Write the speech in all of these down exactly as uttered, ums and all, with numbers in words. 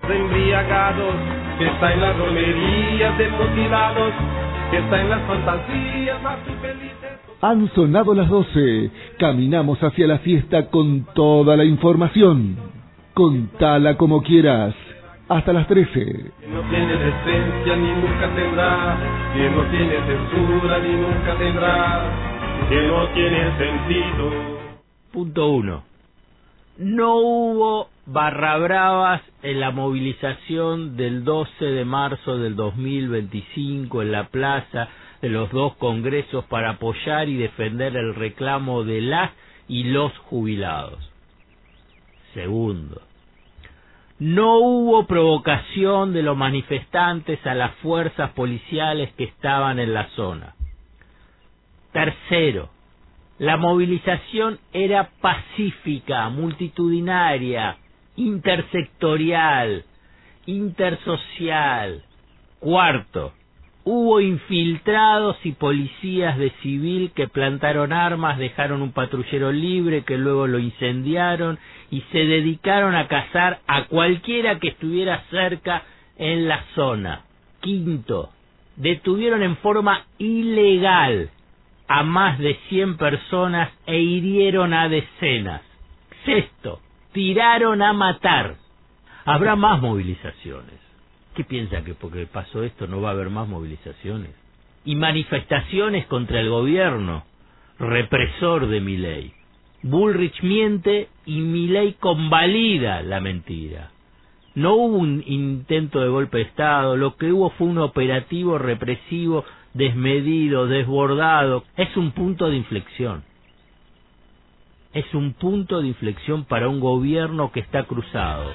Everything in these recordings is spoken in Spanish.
de embriagados, que está en las romerías de mutilados, que está en las fantasías más infelices. Han sonado las doce. Caminamos hacia la fiesta con toda la información. Contala como quieras. Hasta las trece. Que no tiene decencia ni nunca tendrá, que no tiene censura ni nunca tendrá, que no tiene sentido. Punto uno. No hubo barra bravas en la movilización del doce de marzo del dos mil veinticinco en la plaza de los dos congresos para apoyar y defender el reclamo de las y los jubilados. Segundo. No hubo provocación de los manifestantes a las fuerzas policiales que estaban en la zona. Tercero, la movilización era pacífica, multitudinaria, intersectorial, intersocial. Cuarto, hubo infiltrados y policías de civil que plantaron armas, dejaron un patrullero libre que luego lo incendiaron y se dedicaron a cazar a cualquiera que estuviera cerca en la zona. Quinto, detuvieron en forma ilegal a más de cien personas e hirieron a decenas. Sexto, tiraron a matar. Habrá más movilizaciones. ¿Qué piensa que porque pasó esto no va a haber más movilizaciones? Y manifestaciones contra el gobierno, represor de Milei. Bullrich miente y Milei convalida la mentira. No hubo un intento de golpe de Estado, lo que hubo fue un operativo represivo desmedido, desbordado. Es un punto de inflexión. Es un punto de inflexión para un gobierno que está cruzado.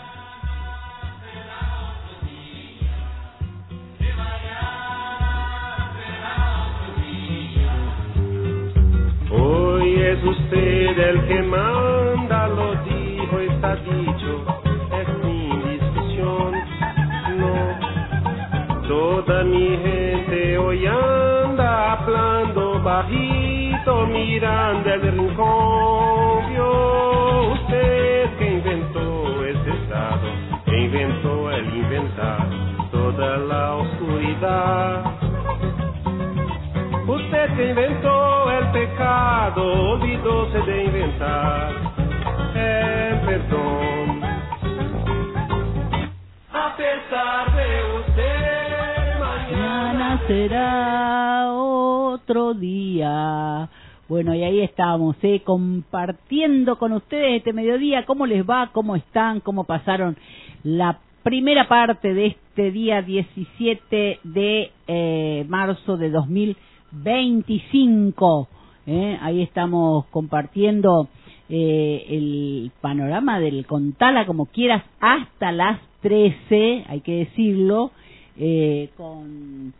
Hoy es usted el que manda, lo dijo, está dicho, es mi discusión. No, toda mi gente hoy anda hablando bajito, mirando el rincón. Vio usted que inventó este estado, que inventó el inventar toda la oscuridad. Usted que inventó el pecado, olvidóse de inventar el perdón. A pesar de usted, mañana será otro día. Bueno, y ahí estamos, ¿eh? compartiendo con ustedes este mediodía. ¿Cómo les va? ¿Cómo están? ¿Cómo pasaron la primera parte de este día diecisiete de eh, marzo de dos mil veinticinco? ¿eh? Ahí estamos compartiendo eh, el panorama del Contala como quieras hasta las trece, hay que decirlo, eh, con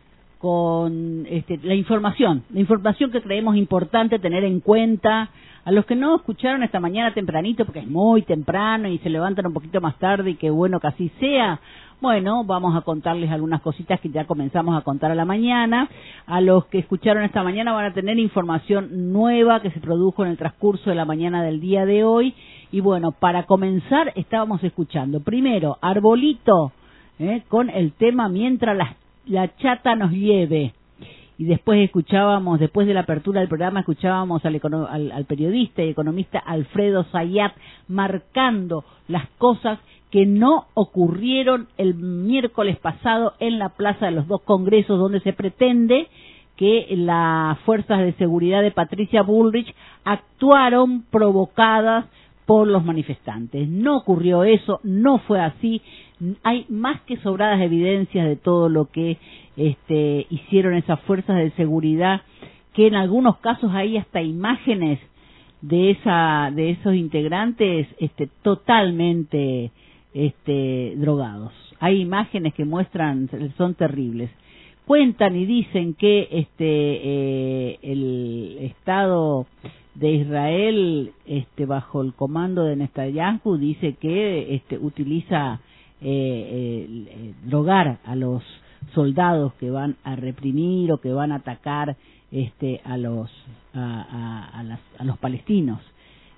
con este, la información, la información que creemos importante tener en cuenta. A los que no escucharon esta mañana tempranito, porque es muy temprano y se levantan un poquito más tarde, y qué bueno que así sea, bueno, vamos a contarles algunas cositas que ya comenzamos a contar a la mañana. A los que escucharon esta mañana van a tener información nueva que se produjo en el transcurso de la mañana del día de hoy. Y bueno, para comenzar estábamos escuchando primero Arbolito, ¿eh? con el tema Mientras la, la chata nos lleve. Y después escuchábamos, después de la apertura del programa, escuchábamos al, al, al periodista y economista Alfredo Zayat marcando las cosas que no ocurrieron el miércoles pasado en la Plaza de los Dos Congresos, donde se pretende que las fuerzas de seguridad de Patricia Bullrich actuaron provocadas por los manifestantes. No ocurrió eso, no fue así. Hay más que sobradas evidencias de todo lo que este, hicieron esas fuerzas de seguridad, que en algunos casos hay hasta imágenes de esa de esos integrantes este, totalmente este, drogados. Hay imágenes que muestran, son terribles. Cuentan y dicen que este eh, el Estado de Israel, este, bajo el comando de Netanyahu, dice que este, utiliza eh, eh, eh, drogar a los soldados que van a reprimir o que van a atacar este, a los a, a, a, las, a los palestinos.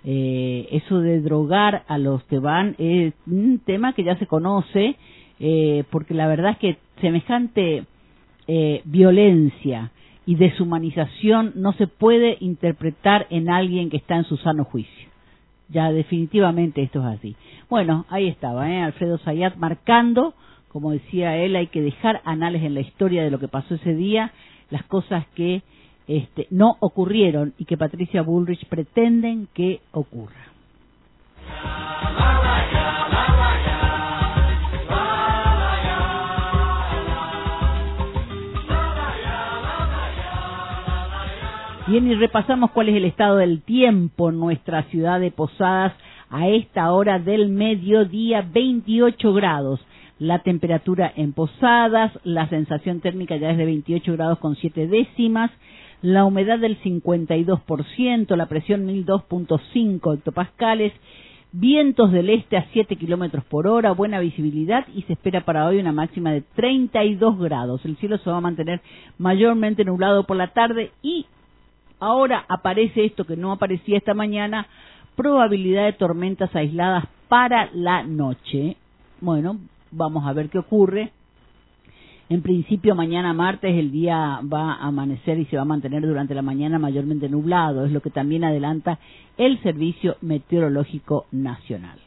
Eh, eso de drogar a los que van es un tema que ya se conoce, eh, porque la verdad es que semejante eh, violencia y deshumanización no se puede interpretar en alguien que está en su sano juicio. Ya definitivamente esto es así. Bueno, ahí estaba, ¿eh? Alfredo Zayat marcando, como decía él, hay que dejar anales en la historia de lo que pasó ese día, las cosas que Este, no ocurrieron y que Patricia Bullrich pretenden que ocurra. Bien, y repasamos cuál es el estado del tiempo en nuestra ciudad de Posadas a esta hora del mediodía, veintiocho grados. La temperatura en Posadas, la sensación térmica ya es de veintiocho grados con siete décimas, la humedad del cincuenta y dos por ciento, la presión mil dos punto cinco hectopascales, vientos del este a siete kilómetros por hora, buena visibilidad y se espera para hoy una máxima de treinta y dos grados. El cielo se va a mantener mayormente nublado por la tarde y ahora aparece esto que no aparecía esta mañana, probabilidad de tormentas aisladas para la noche. Bueno, vamos a ver qué ocurre. En principio, mañana martes el día va a amanecer y se va a mantener durante la mañana mayormente nublado, es lo que también adelanta el Servicio Meteorológico Nacional.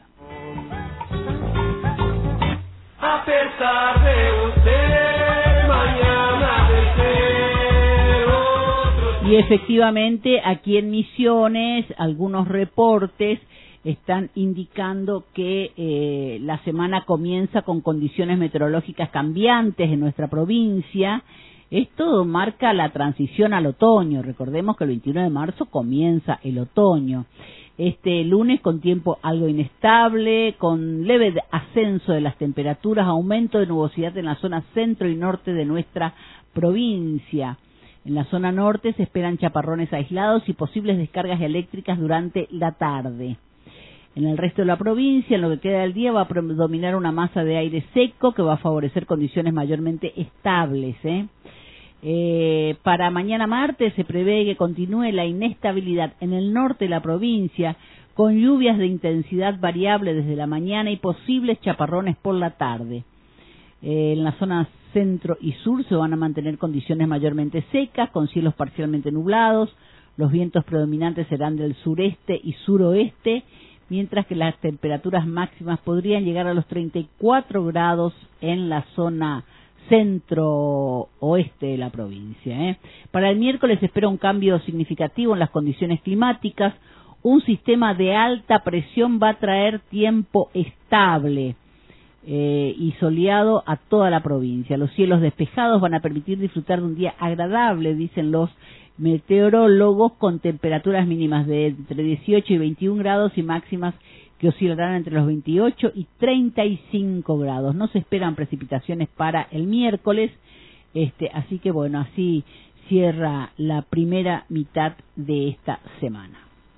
A pesar de usted, mañana de ser otro. Y efectivamente, aquí en Misiones, algunos reportes están indicando que eh, la semana comienza con condiciones meteorológicas cambiantes en nuestra provincia. Esto marca la transición al otoño. Recordemos que el veintiuno de marzo comienza el otoño. Este lunes con tiempo algo inestable, con leve ascenso de las temperaturas, aumento de nubosidad en la zona centro y norte de nuestra provincia. En la zona norte se esperan chaparrones aislados y posibles descargas eléctricas durante la tarde. En el resto de la provincia, en lo que queda del día, va a predominar una masa de aire seco que va a favorecer condiciones mayormente estables. ¿eh? Eh, para mañana martes se prevé que continúe la inestabilidad en el norte de la provincia, con lluvias de intensidad variable desde la mañana y posibles chaparrones por la tarde. Eh, en la zona centro y sur se van a mantener condiciones mayormente secas, con cielos parcialmente nublados. Los vientos predominantes serán del sureste y suroeste, mientras que las temperaturas máximas podrían llegar a los treinta y cuatro grados en la zona centro-oeste de la provincia. ¿eh? Para el miércoles se espera un cambio significativo en las condiciones climáticas. Un sistema de alta presión va a traer tiempo estable eh, y soleado a toda la provincia. Los cielos despejados van a permitir disfrutar de un día agradable, dicen los meteorólogos, con temperaturas mínimas de entre dieciocho y veintiún grados y máximas que oscilarán entre los veintiocho y treinta y cinco grados. No se esperan precipitaciones para el miércoles, este, así que bueno, así cierra la primera mitad de esta semana.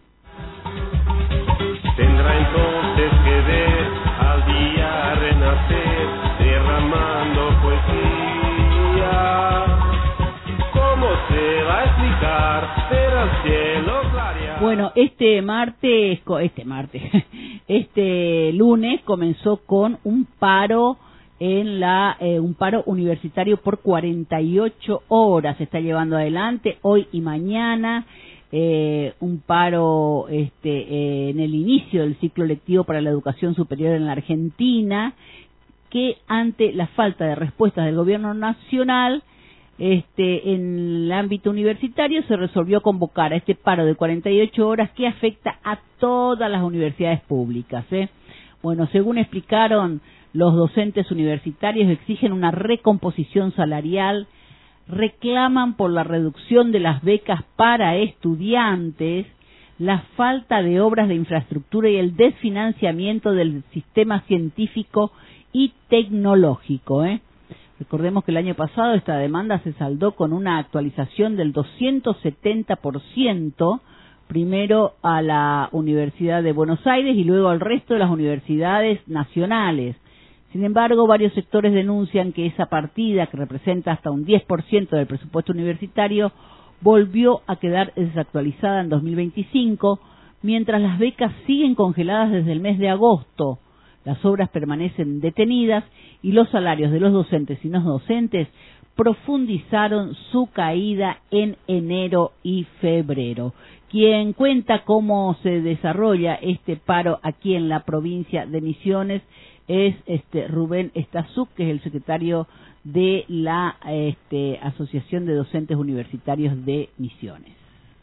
Tendrá entonces que ver al día renacer, derramando poesía. ¿Cómo se va a explicar ver al cielo clarear? Bueno, este martes, este martes, este lunes comenzó con un paro en la eh, un paro universitario por cuarenta y ocho horas. Se está llevando adelante hoy y mañana. Eh, un paro este, eh, en el inicio del ciclo lectivo para la educación superior en la Argentina, que ante la falta de respuestas del gobierno nacional este, en el ámbito universitario se resolvió convocar a este paro de cuarenta y ocho horas que afecta a todas las universidades públicas. ¿eh? Bueno, según explicaron los docentes universitarios, exigen una recomposición salarial, reclaman por la reducción de las becas para estudiantes, la falta de obras de infraestructura y el desfinanciamiento del sistema científico y tecnológico. ¿eh? Recordemos que el año pasado esta demanda se saldó con una actualización del doscientos setenta por ciento, primero a la Universidad de Buenos Aires y luego al resto de las universidades nacionales. Sin embargo, varios sectores denuncian que esa partida, que representa hasta un diez por ciento del presupuesto universitario, volvió a quedar desactualizada en dos mil veinticinco, mientras las becas siguen congeladas desde el mes de agosto. Las obras permanecen detenidas y los salarios de los docentes y no docentes profundizaron su caída en enero y febrero. Quien cuenta cómo se desarrolla este paro aquí en la provincia de Misiones es este Rubén Estazuc, que es el secretario de la este, Asociación de Docentes Universitarios de Misiones.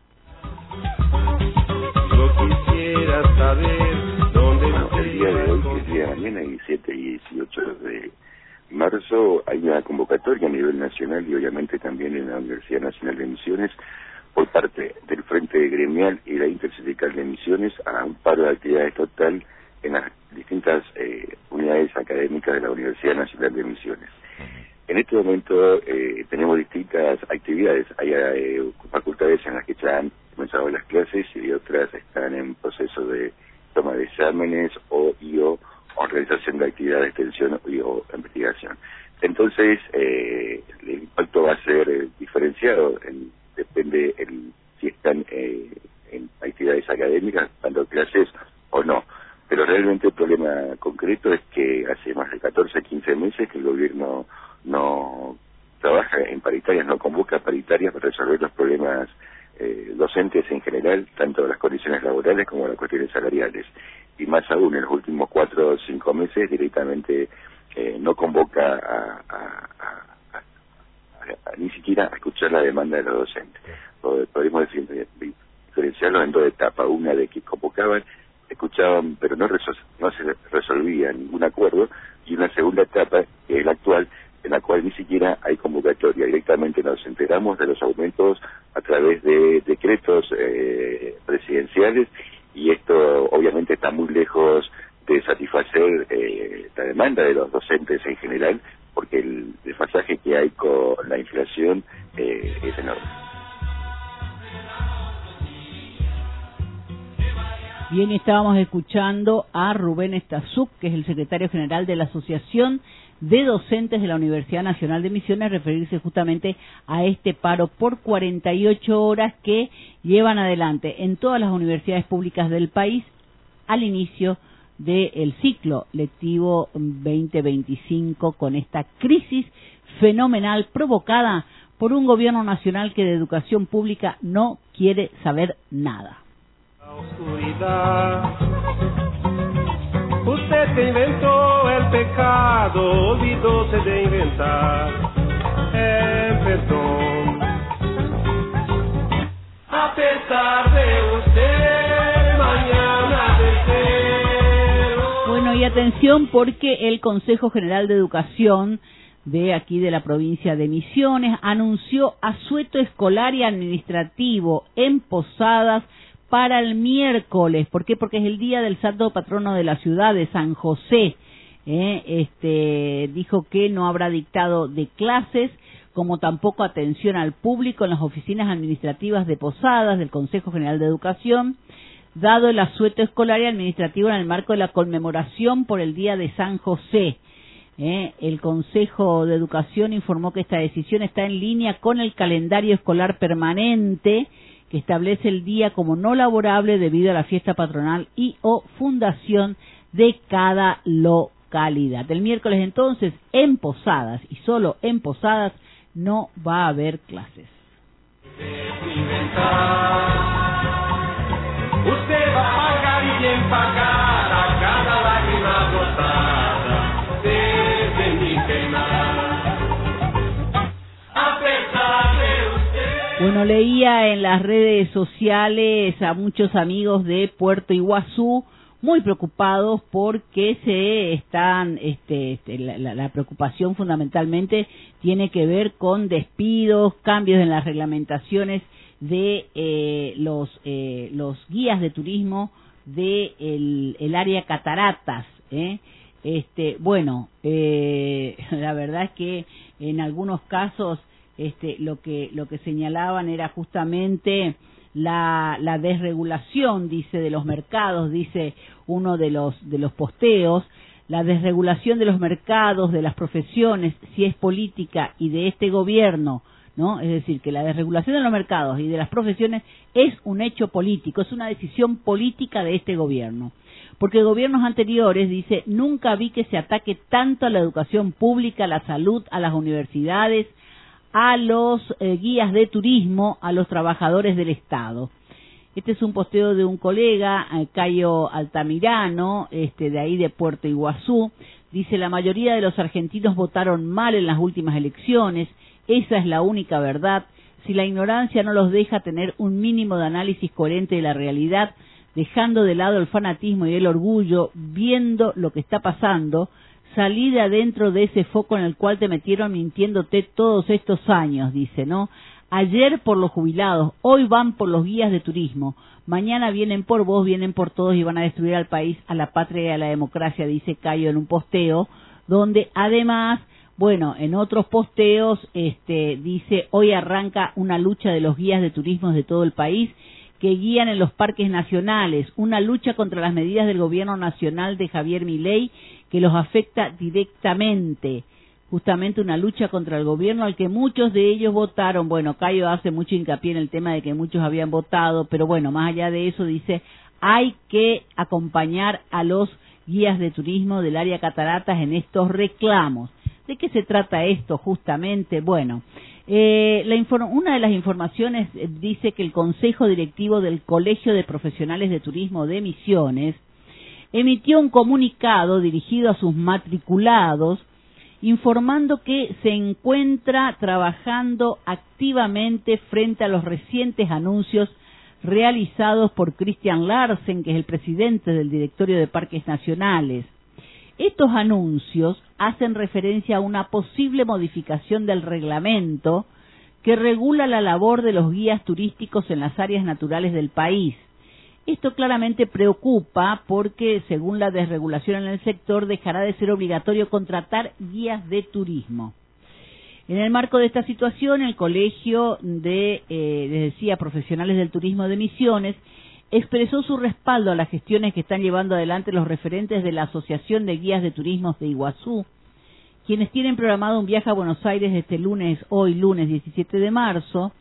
Yo quisiera saber dónde... Bueno, el día de hoy, el día de mañana, diecisiete y dieciocho de marzo, hay una convocatoria a nivel nacional y obviamente también en la Universidad Nacional de Misiones por parte del Frente Gremial y la Intersindical de Misiones a un paro de actividades total en las distintas eh, unidades académicas de la Universidad Nacional de Misiones. En este momento eh, tenemos distintas actividades. Hay eh, facultades en las que ya han comenzado las clases y otras están en proceso de toma de exámenes o, y, o, o realización de actividades de extensión y, o investigación. Entonces, eh, el impacto va a ser eh, diferenciado, en, depende el, si están eh, en actividades académicas, dando clases o no. Pero realmente el problema concreto es que hace más de catorce, quince meses que el gobierno no trabaja en paritarias, no convoca paritarias para resolver los problemas eh, docentes en general, tanto las condiciones laborales como las cuestiones salariales. Y más aún, en los últimos cuatro o cinco meses directamente eh, no convoca a, a, a, a, a, a ni siquiera a escuchar la demanda de los docentes. Podemos decir, diferenciarlos en dos etapas, una de que convocaban, escuchaban, pero no, resol no se resolvía ningún acuerdo, y una segunda etapa, que es la actual, en la cual ni siquiera hay convocatoria. Directamente nos enteramos de los aumentos a través de decretos eh, presidenciales, y esto obviamente está muy lejos de satisfacer eh, la demanda de los docentes en general, porque el desfasaje que hay con la inflación eh, es enorme. Bien, estábamos escuchando a Rubén Estazuc, que es el secretario general de la Asociación de Docentes de la Universidad Nacional de Misiones, referirse justamente a este paro por cuarenta y ocho horas que llevan adelante en todas las universidades públicas del país al inicio del ciclo lectivo veinte veinticinco, con esta crisis fenomenal provocada por un gobierno nacional que de educación pública no quiere saber nada. Oscuridad. Usted que inventó el pecado, olvidóse de inventar el perdón. A pesar de usted, mañana deseo. Bueno, y atención, porque el Consejo General de Educación de aquí de la provincia de Misiones anunció asueto escolar y administrativo en Posadas para el miércoles. ¿Por qué? Porque es el día del santo patrono de la ciudad, de San José. Eh, este dijo que no habrá dictado de clases, como tampoco atención al público en las oficinas administrativas de Posadas del Consejo General de Educación, dado el asueto escolar y administrativo en el marco de la conmemoración por el día de San José. Eh, el Consejo de Educación informó que esta decisión está en línea con el calendario escolar permanente, que establece el día como no laborable debido a la fiesta patronal y o fundación de cada localidad. El miércoles entonces, en Posadas, y solo en Posadas, no va a haber clases. Usted va a pagar y bien pagar a cada lágrima brotada desde mi penal. A pesar de usted. Bueno, leía en las redes sociales a muchos amigos de Puerto Iguazú muy preocupados porque se están, este, este la, la, la preocupación fundamentalmente tiene que ver con despidos, cambios en las reglamentaciones de eh, los eh, los guías de turismo de el, el área cataratas, ¿eh? Este, bueno, eh, la verdad es que en algunos casos este, lo que lo que señalaban era justamente la, la desregulación, dice, de los mercados, dice uno de los de los posteos, la desregulación de los mercados, de las profesiones, si es política y de este gobierno, ¿no? Es decir, que la desregulación de los mercados y de las profesiones es un hecho político, es una decisión política de este gobierno. Porque gobiernos anteriores, dice, nunca vi que se ataque tanto a la educación pública, a la salud, a las universidades, a los eh, guías de turismo, a los trabajadores del Estado. Este es un posteo de un colega, eh, Cayo Altamirano, este, de ahí de Puerto Iguazú. Dice, la mayoría de los argentinos votaron mal en las últimas elecciones, esa es la única verdad. Si la ignorancia no los deja tener un mínimo de análisis coherente de la realidad, dejando de lado el fanatismo y el orgullo, viendo lo que está pasando, salí de adentro de ese foco en el cual te metieron mintiéndote todos estos años, dice, ¿no? Ayer por los jubilados, hoy van por los guías de turismo, mañana vienen por vos, vienen por todos y van a destruir al país, a la patria y a la democracia, dice Cayo en un posteo, donde además, bueno, en otros posteos, este, dice, hoy arranca una lucha de los guías de turismo de todo el país, que guían en los parques nacionales, una lucha contra las medidas del gobierno nacional de Javier Milei que los afecta directamente, justamente una lucha contra el gobierno al que muchos de ellos votaron. Bueno, Cayo hace mucho hincapié en el tema de que muchos habían votado, pero bueno, más allá de eso dice, hay que acompañar a los guías de turismo del área Cataratas en estos reclamos. ¿De qué se trata esto justamente? Bueno, eh, la inform- una de las informaciones eh, dice que el Consejo Directivo del Colegio de Profesionales de Turismo de Misiones emitió un comunicado dirigido a sus matriculados informando que se encuentra trabajando activamente frente a los recientes anuncios realizados por Christian Larsen, que es el presidente del Directorio de Parques Nacionales. Estos anuncios hacen referencia a una posible modificación del reglamento que regula la labor de los guías turísticos en las áreas naturales del país. Esto claramente preocupa porque, según la desregulación en el sector, dejará de ser obligatorio contratar guías de turismo. En el marco de esta situación, el Colegio de, eh, les decía, Profesionales del Turismo de Misiones expresó su respaldo a las gestiones que están llevando adelante los referentes de la Asociación de Guías de Turismos de Iguazú, quienes tienen programado un viaje a Buenos Aires este lunes, hoy lunes diecisiete de marzo.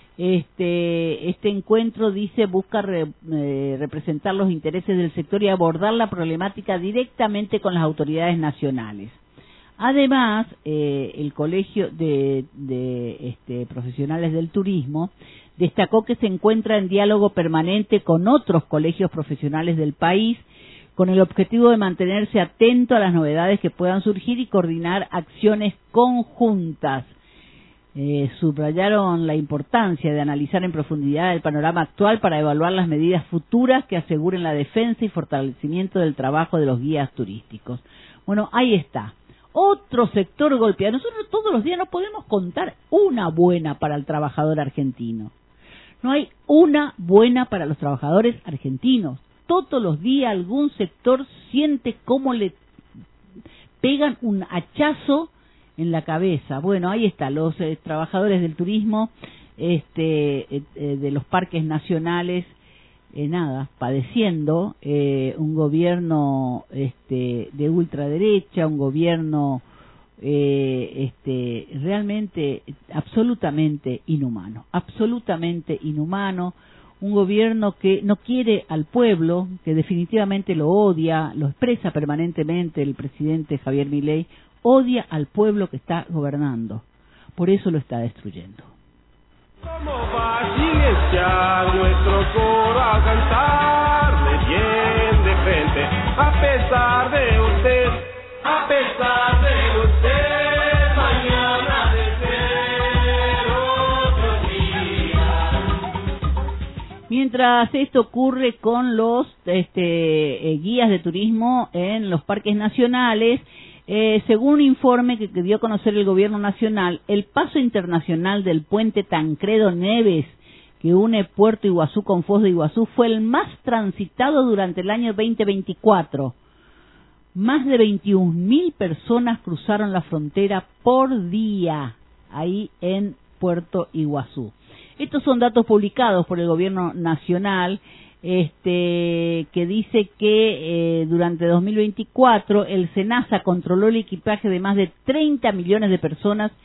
Este, este encuentro, dice, busca re, eh, representar los intereses del sector y abordar la problemática directamente con las autoridades nacionales. Además, eh, el Colegio de, de este, Profesionales del Turismo destacó que se encuentra en diálogo permanente con otros colegios profesionales del país con el objetivo de mantenerse atento a las novedades que puedan surgir y coordinar acciones conjuntas. Eh, subrayaron la importancia de analizar en profundidad el panorama actual para evaluar las medidas futuras que aseguren la defensa y fortalecimiento del trabajo de los guías turísticos. Bueno, ahí está. Otro sector golpeado. Nosotros todos los días no podemos contar una buena para el trabajador argentino. No hay una buena para los trabajadores argentinos. Todos los días algún sector siente cómo le pegan un hachazo en la cabeza. Bueno, ahí está, los eh, trabajadores del turismo, este, eh, eh, de los parques nacionales, eh, nada, padeciendo eh, un gobierno este, de ultraderecha, un gobierno eh, este, realmente, absolutamente inhumano, absolutamente inhumano, un gobierno que no quiere al pueblo, que definitivamente lo odia, lo expresa permanentemente el presidente Javier Milei, odia al pueblo que está gobernando, por eso lo está destruyendo. ¿Cómo va a silenciar nuestro coro a cantarle bien de frente? A pesar de usted, a pesar de usted, mañana de ser otro día. Mientras esto ocurre con los este, eh, guías de turismo en los parques nacionales, Eh, según un informe que, que dio a conocer el gobierno nacional, el paso internacional del puente Tancredo Neves, que une Puerto Iguazú con Foz de Iguazú, fue el más transitado durante el año veinte veinticuatro. Más de veintiún mil personas cruzaron la frontera por día ahí en Puerto Iguazú. Estos son datos publicados por el gobierno nacional, este que dice que eh, durante dos mil veinticuatro el SENASA controló el equipaje de más de treinta millones de personas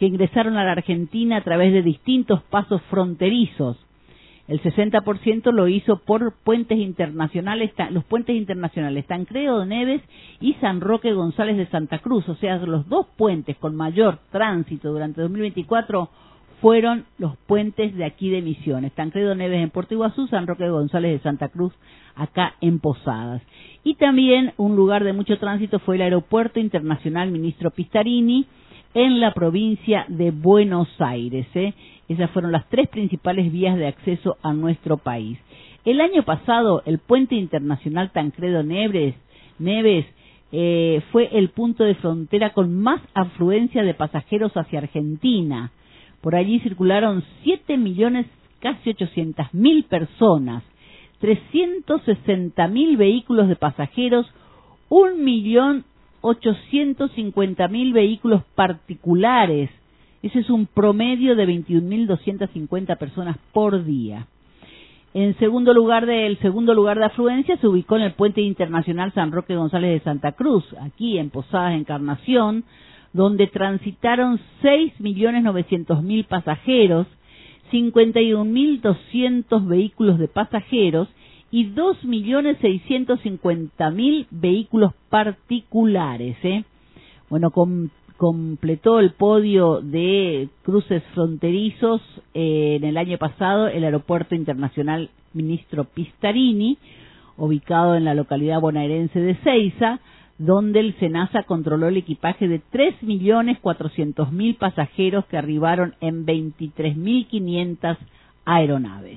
que ingresaron a la Argentina a través de distintos pasos fronterizos. El sesenta por ciento lo hizo por puentes internacionales, los puentes internacionales Tancredo Neves y San Roque González de Santa Cruz, o sea, los dos puentes con mayor tránsito durante dos mil veinticuatro fueron los puentes de aquí de Misiones, Tancredo Neves en Puerto Iguazú, San Roque González de Santa Cruz acá en Posadas. Y también un lugar de mucho tránsito fue el Aeropuerto Internacional Ministro Pistarini en la provincia de Buenos Aires, ¿eh? Esas fueron las tres principales vías de acceso a nuestro país. El año pasado, el puente internacional Tancredo Neves, Neves eh, fue el punto de frontera con más afluencia de pasajeros hacia Argentina. Por allí circularon siete millones, casi ochocientas mil personas, trescientos sesenta mil vehículos de pasajeros, un millón ochocientos cincuenta mil vehículos particulares. Ese es un promedio de veintiún mil doscientas cincuenta personas por día. En segundo lugar de, el segundo lugar de afluencia se ubicó en el puente internacional San Roque González de Santa Cruz, aquí en Posadas Encarnación, donde transitaron seis millones novecientos mil pasajeros, cincuenta y un mil doscientos vehículos de pasajeros y dos millones seiscientos cincuenta mil vehículos particulares, ¿eh? Bueno, com, completó el podio de cruces fronterizos eh, en el año pasado el Aeropuerto Internacional Ministro Pistarini, ubicado en la localidad bonaerense de Seiza, donde el SENASA controló el equipaje de tres millones cuatrocientos mil pasajeros que arribaron en veintitrés mil quinientas aeronaves.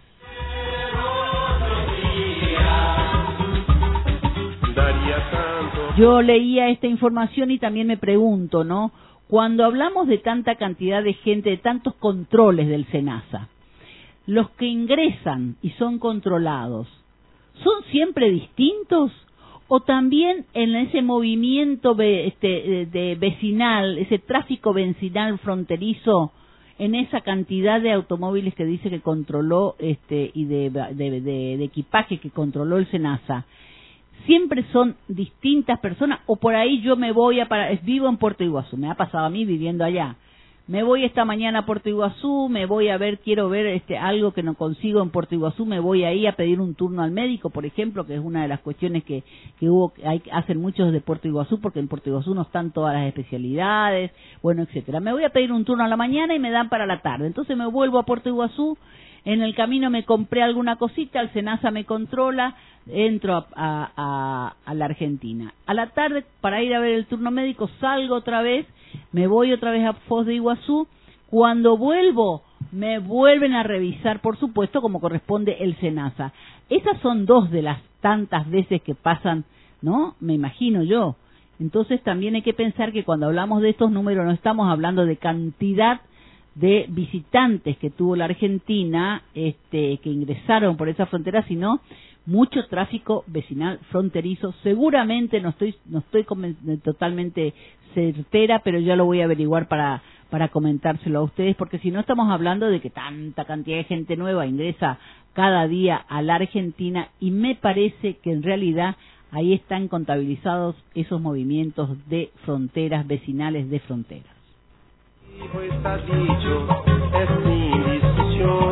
Yo leía esta información y también me pregunto, ¿no? Cuando hablamos de tanta cantidad de gente, de tantos controles del SENASA, los que ingresan y son controlados, ¿son siempre distintos? ¿O también en ese movimiento de, este, de vecinal, ese tráfico vecinal fronterizo, en esa cantidad de automóviles que dice que controló este y de, de, de, de equipaje que controló el SENASA, siempre son distintas personas? O por ahí yo me voy a para, vivo en Puerto Iguazú, me ha pasado a mí viviendo allá, me voy esta mañana a Puerto Iguazú, me voy a ver, quiero ver este algo que no consigo en Puerto Iguazú, me voy ahí a pedir un turno al médico, por ejemplo, que es una de las cuestiones que, que hubo, hay, hacen muchos de Puerto Iguazú, porque en Puerto Iguazú no están todas las especialidades, bueno, etcétera. Me voy a pedir un turno a la mañana y me dan para la tarde, entonces me vuelvo a Puerto Iguazú, en el camino me compré alguna cosita, el SENASA me controla, entro a, a, a, a la Argentina. A la tarde, para ir a ver el turno médico, salgo otra vez, me voy otra vez a Foz de Iguazú. Cuando vuelvo, me vuelven a revisar, por supuesto, como corresponde el SENASA. Esas son dos de las tantas veces que pasan, ¿no? Me imagino yo. Entonces también hay que pensar que cuando hablamos de estos números no estamos hablando de cantidad de visitantes que tuvo la Argentina, este, que ingresaron por esa frontera, sino mucho tráfico vecinal fronterizo. Seguramente no estoy no estoy totalmente certera, pero ya lo voy a averiguar para para comentárselo a ustedes, porque si no estamos hablando de que tanta cantidad de gente nueva ingresa cada día a la Argentina, y me parece que en realidad ahí están contabilizados esos movimientos de fronteras, vecinales de fronteras. Está dicho, es sin discusión,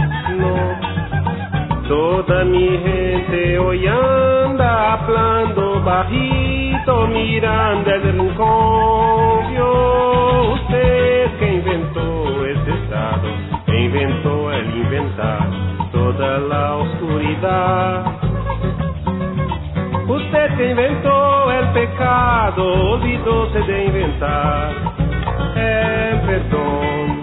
no. Toda mi gente hoy anda hablando bajito, mirando el rincón. Vio usted que inventó este estado, que inventó el inventar toda la oscuridad. Usted que inventó el pecado, olvidóse de inventar el perdón.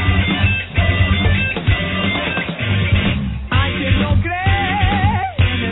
Hay quien no cree en el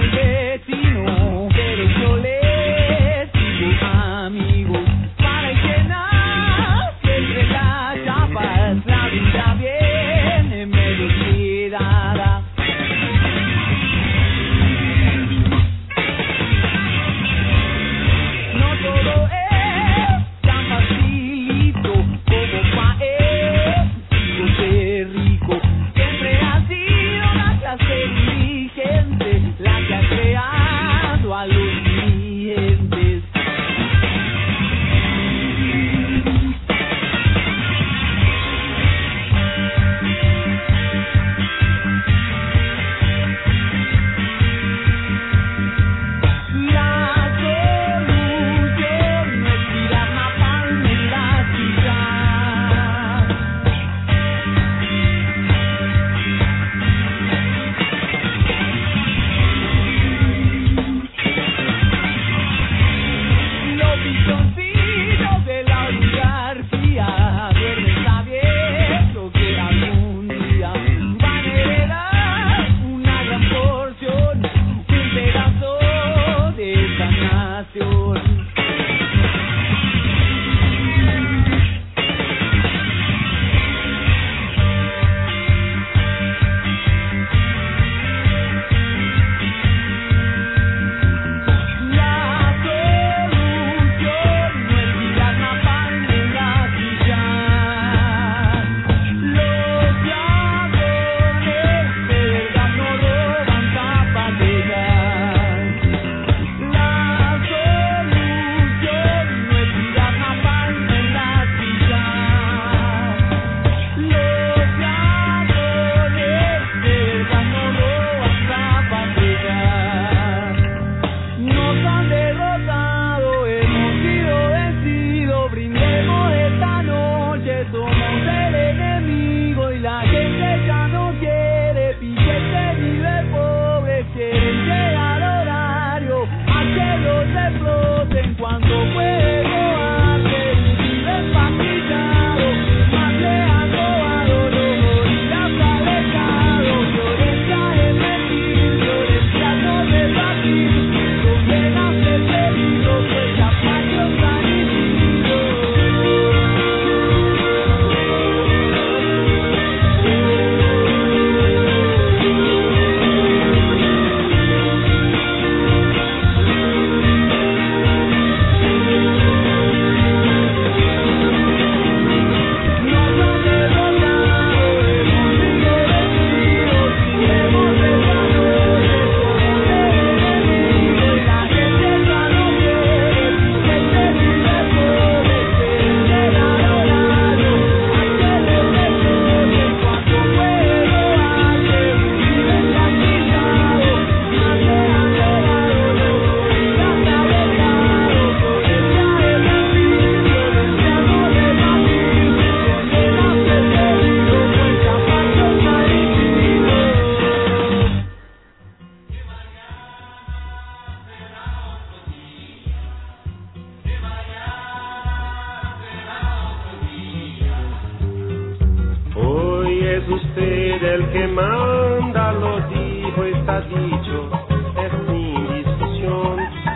el que manda lo dijo, está dicho, es sin discusión,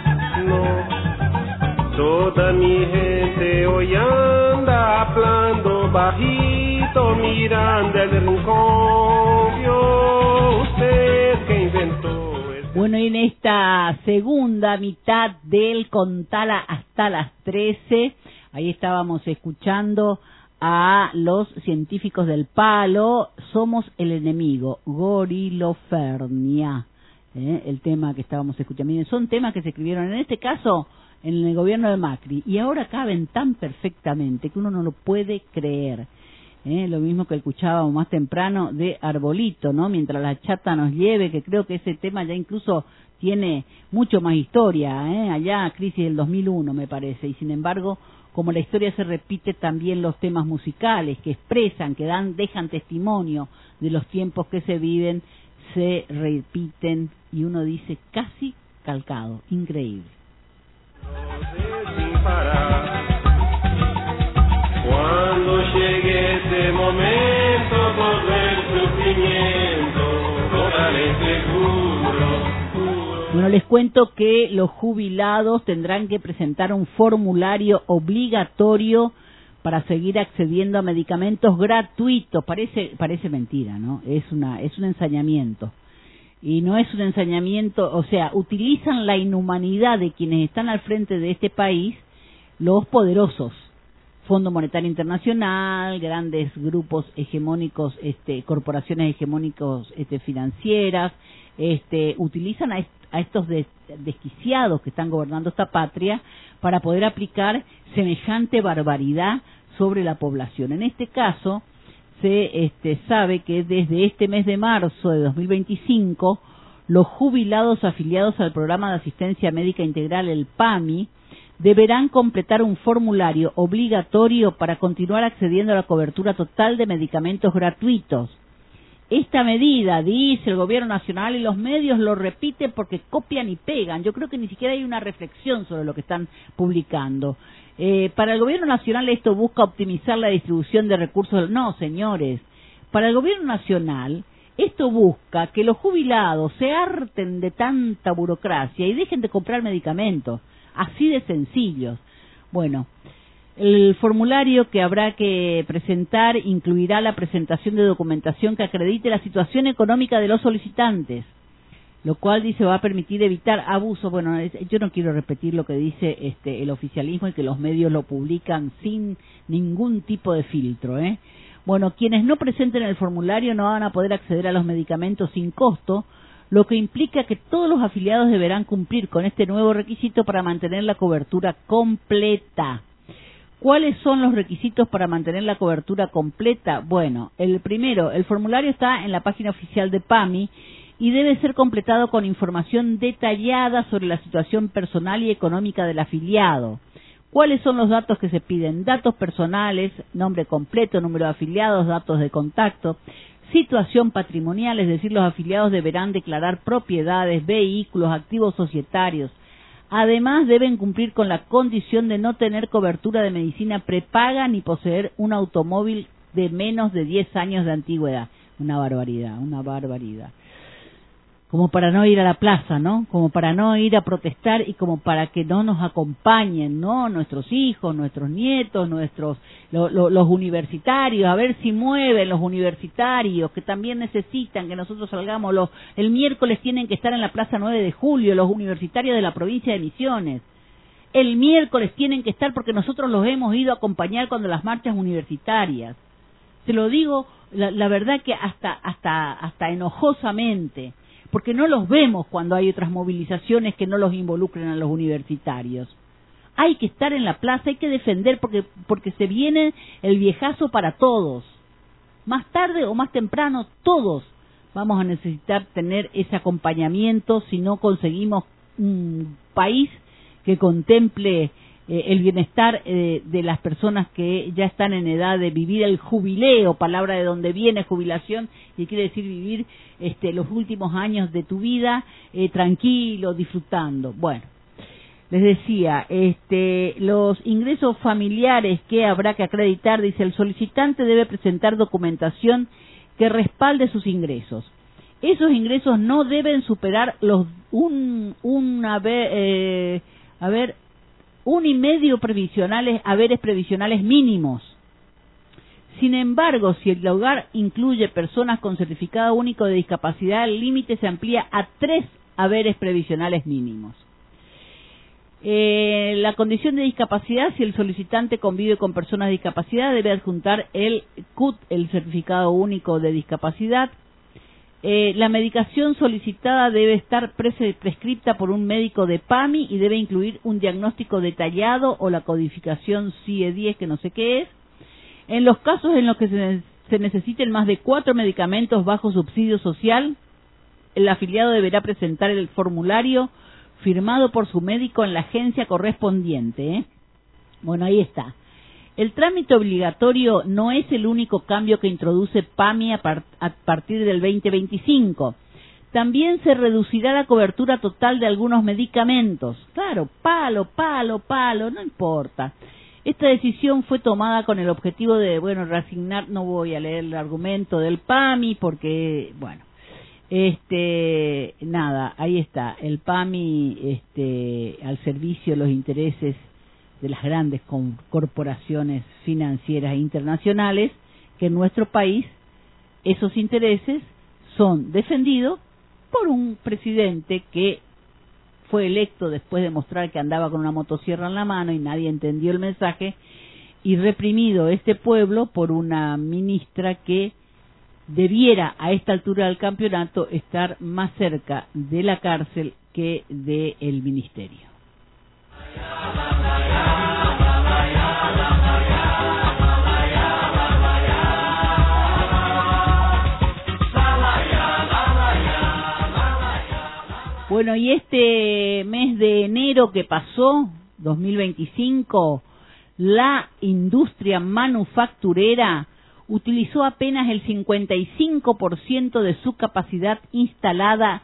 no. Toda mi gente hoy anda hablando bajito, mirando el rincón. Vio usted que inventó este... Bueno, y en esta segunda mitad del Contala hasta las trece, ahí estábamos escuchando a los científicos del palo, Somos el enemigo, Gorilofernia, ¿eh? El tema que estábamos escuchando. Miren, son temas que se escribieron en este caso en el gobierno de Macri, y ahora caben tan perfectamente que uno no lo puede creer. ¿Eh? Lo mismo que escuchábamos más temprano de Arbolito, ¿no? Mientras la chata nos lleve, que creo que ese tema ya incluso tiene mucho más historia, ¿eh? Allá crisis del dos mil uno me parece, y sin embargo, como la historia se repite, también los temas musicales que expresan, que dan, dejan testimonio de los tiempos que se viven, se repiten y uno dice casi calcado, increíble. Sin parar. Cuando llegue ese momento, todo el sufrimiento, totalmente seguro. Bueno, les cuento que los jubilados tendrán que presentar un formulario obligatorio para seguir accediendo a medicamentos gratuitos. Parece parece mentira, ¿no? Es una es un ensañamiento. Y no es un ensañamiento, o sea, utilizan la inhumanidad de quienes están al frente de este país, los poderosos. Fondo Monetario Internacional, grandes grupos hegemónicos, este, corporaciones hegemónicos este, financieras, este, utilizan a, est a estos des desquiciados que están gobernando esta patria para poder aplicar semejante barbaridad sobre la población. En este caso, se este, sabe que desde este mes de marzo de dos mil veinticinco, los jubilados afiliados al Programa de Asistencia Médica Integral, el PAMI, deberán completar un formulario obligatorio para continuar accediendo a la cobertura total de medicamentos gratuitos. Esta medida, dice el gobierno nacional, y los medios lo repiten porque copian y pegan. Yo creo que ni siquiera hay una reflexión sobre lo que están publicando. Eh, para el gobierno nacional esto busca optimizar la distribución de recursos. No, señores. Para el gobierno nacional esto busca que los jubilados se harten de tanta burocracia y dejen de comprar medicamentos. Así de sencillos. Bueno, el formulario que habrá que presentar incluirá la presentación de documentación que acredite la situación económica de los solicitantes, lo cual dice va a permitir evitar abusos. Bueno, yo no quiero repetir lo que dice este el oficialismo y que los medios lo publican sin ningún tipo de filtro, ¿eh? Bueno, quienes no presenten el formulario no van a poder acceder a los medicamentos sin costo, lo que implica que todos los afiliados deberán cumplir con este nuevo requisito para mantener la cobertura completa. ¿Cuáles son los requisitos para mantener la cobertura completa? Bueno, el primero, el formulario está en la página oficial de PAMI y debe ser completado con información detallada sobre la situación personal y económica del afiliado. ¿Cuáles son los datos que se piden? Datos personales, nombre completo, número de afiliados, datos de contacto, situación patrimonial, es decir, los afiliados deberán declarar propiedades, vehículos, activos societarios. Además, deben cumplir con la condición de no tener cobertura de medicina prepaga ni poseer un automóvil de menos de diez años de antigüedad. Una barbaridad, una barbaridad. Como para no ir a la plaza, ¿no? Como para no ir a protestar y como para que no nos acompañen, ¿no? Nuestros hijos, nuestros nietos, nuestros lo, lo, los universitarios, a ver si mueven los universitarios que también necesitan que nosotros salgamos. Los, el miércoles tienen que estar en la Plaza nueve de julio los universitarios de la provincia de Misiones. El miércoles tienen que estar porque nosotros los hemos ido a acompañar cuando las marchas universitarias. Se lo digo, la, la verdad que hasta hasta hasta enojosamente, porque no los vemos cuando hay otras movilizaciones que no los involucren a los universitarios. Hay que estar en la plaza, hay que defender porque porque se viene el viejazo para todos. Más tarde o más temprano todos vamos a necesitar tener ese acompañamiento si no conseguimos un país que contemple eh, el bienestar eh, de las personas que ya están en edad de vivir el jubileo, palabra de donde viene jubilación, y quiere decir vivir este, los últimos años de tu vida eh, tranquilo, disfrutando. Bueno, les decía, este, los ingresos familiares que habrá que acreditar, dice el solicitante debe presentar documentación que respalde sus ingresos. Esos ingresos no deben superar los un, un haber, eh, a ver, un y medio previsionales, haberes previsionales mínimos. Sin embargo, si el hogar incluye personas con certificado único de discapacidad, el límite se amplía a tres haberes previsionales mínimos. Eh, la condición de discapacidad, si el solicitante convive con personas de discapacidad, debe adjuntar el C U D, el certificado único de discapacidad. Eh, la medicación solicitada debe estar pres- prescripta por un médico de P A M I y debe incluir un diagnóstico detallado o la codificación C I E diez, que no sé qué es. En los casos en los que se, se necesiten más de cuatro medicamentos bajo subsidio social, el afiliado deberá presentar el formulario firmado por su médico en la agencia correspondiente, ¿eh? Bueno, ahí está. El trámite obligatorio no es el único cambio que introduce P A M I a, par- a partir del veinte veinticinco. También se reducirá la cobertura total de algunos medicamentos. Claro, palo, palo, palo, no importa. Esta decisión fue tomada con el objetivo de, bueno, reasignar, no voy a leer el argumento del P A M I porque, bueno, este, nada, ahí está, el P A M I, este, al servicio de los intereses de las grandes corporaciones financieras internacionales, que en nuestro país esos intereses son defendidos por un presidente que fue electo después de mostrar que andaba con una motosierra en la mano y nadie entendió el mensaje, y reprimido este pueblo por una ministra que debiera a esta altura del campeonato estar más cerca de la cárcel que del ministerio. Bueno, y este mes de enero que pasó, dos mil veinticinco, la industria manufacturera utilizó apenas el cincuenta y cinco por ciento de su capacidad instalada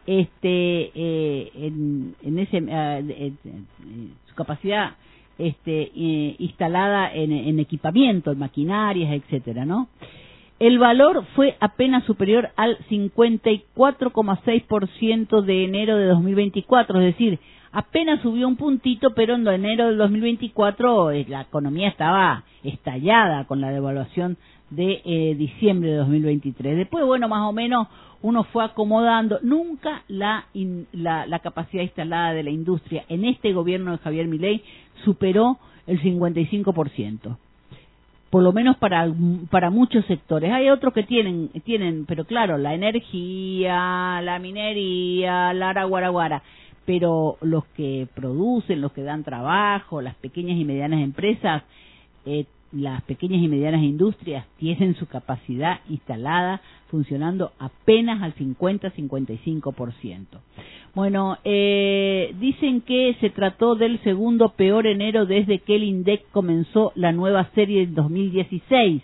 este eh, en, en ese eh, eh, su capacidad este eh, instalada en, en equipamiento, en maquinarias, etcétera, ¿no? El valor fue apenas superior al cincuenta y cuatro coma seis por ciento de enero de dos mil veinticuatro, es decir, apenas subió un puntito, pero en enero del dos mil veinticuatro eh, la economía estaba estallada con la devaluación de eh, diciembre de dos mil veintitrés. Después, bueno, más o menos uno fue acomodando. Nunca la, in, la, la capacidad instalada de la industria en este gobierno de Javier Milei superó el cincuenta y cinco por ciento. Por lo menos para para muchos sectores. Hay otros que tienen, tienen, pero claro, la energía, la minería, la araguaraguara, pero los que producen, los que dan trabajo, las pequeñas y medianas empresas, eh, las pequeñas y medianas industrias tienen su capacidad instalada funcionando apenas al cincuenta a cincuenta y cinco por ciento. Bueno, eh, dicen que se trató del segundo peor enero desde que el INDEC comenzó la nueva serie en dos mil dieciséis,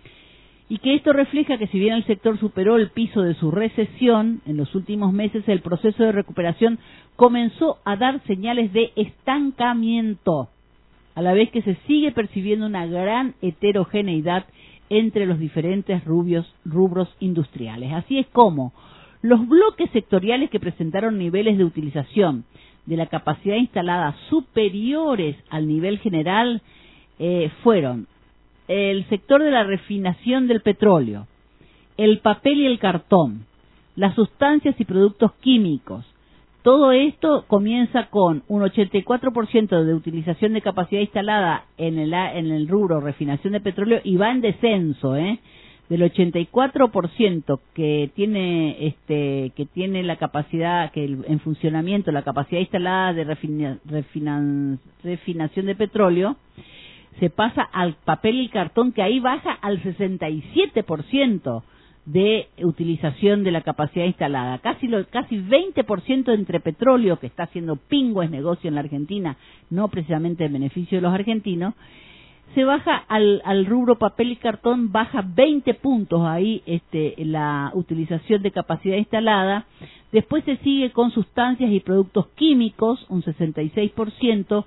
y que esto refleja que si bien el sector superó el piso de su recesión, en los últimos meses el proceso de recuperación comenzó a dar señales de estancamiento, a la vez que se sigue percibiendo una gran heterogeneidad entre los diferentes rubios, rubros industriales. Así es como los bloques sectoriales que presentaron niveles de utilización de la capacidad instalada superiores al nivel general eh, fueron el sector de la refinación del petróleo, el papel y el cartón, las sustancias y productos químicos. Todo esto comienza con un ochenta y cuatro por ciento de utilización de capacidad instalada en el, en el rubro refinación de petróleo y va en descenso, ¿eh? Del ochenta y cuatro por ciento que tiene este que tiene la capacidad que el, en funcionamiento la capacidad instalada de refina, refinan, refinación de petróleo, se pasa al papel y el cartón, que ahí baja al sesenta y siete por ciento de utilización de la capacidad instalada, casi lo, casi veinte por ciento entre petróleo, que está haciendo pingües negocio en la Argentina, no precisamente en beneficio de los argentinos, se baja al, al rubro papel y cartón, baja veinte puntos ahí este, la utilización de capacidad instalada. Después se sigue con sustancias y productos químicos, un sesenta y seis por ciento,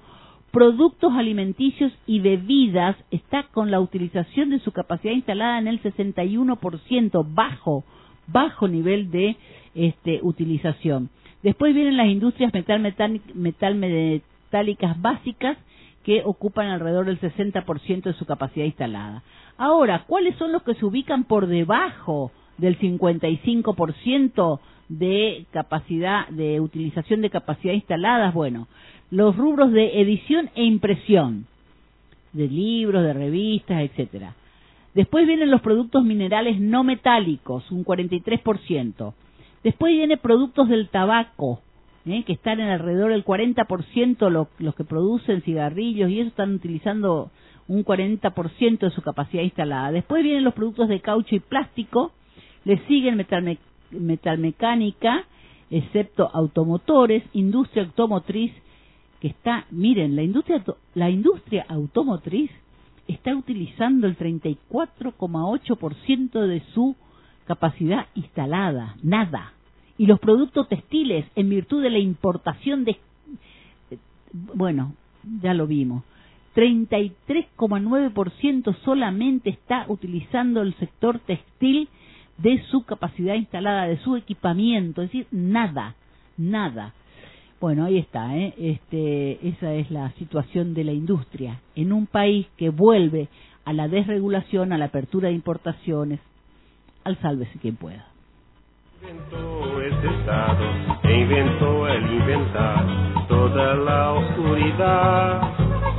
productos alimenticios y bebidas está con la utilización de su capacidad instalada en el sesenta y uno por ciento, bajo, bajo nivel de este, utilización. Después vienen las industrias metal, metal, metal metálicas básicas, que ocupan alrededor del sesenta por ciento de su capacidad instalada. Ahora, ¿cuáles son los que se ubican por debajo del cincuenta y cinco por ciento de capacidad, de utilización de capacidad instaladas? Bueno, los rubros de edición e impresión, de libros, de revistas, etcétera. Después vienen los productos minerales no metálicos, un cuarenta y tres por ciento. Después vienen productos del tabaco, ¿eh? que están en alrededor del cuarenta por ciento, los, los que producen cigarrillos, y eso están utilizando un cuarenta por ciento de su capacidad instalada. Después vienen los productos de caucho y plástico, le siguen metalme, metalmecánica, excepto automotores, industria automotriz, que está, miren, la industria, la industria automotriz está utilizando el treinta y cuatro coma ocho por ciento de su capacidad instalada, nada. Y los productos textiles, en virtud de la importación de, bueno, ya lo vimos, treinta y tres coma nueve por ciento solamente está utilizando el sector textil de su capacidad instalada, de su equipamiento, es decir, nada, nada. Bueno, ahí está, ¿eh? Este, esa es la situación de la industria en un país que vuelve a la desregulación, a la apertura de importaciones, al sálvese quien pueda. Inventó este estado e inventó el inventar toda la oscuridad.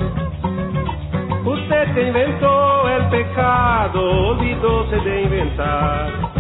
Usted que inventó el pecado, olvidóse de inventar.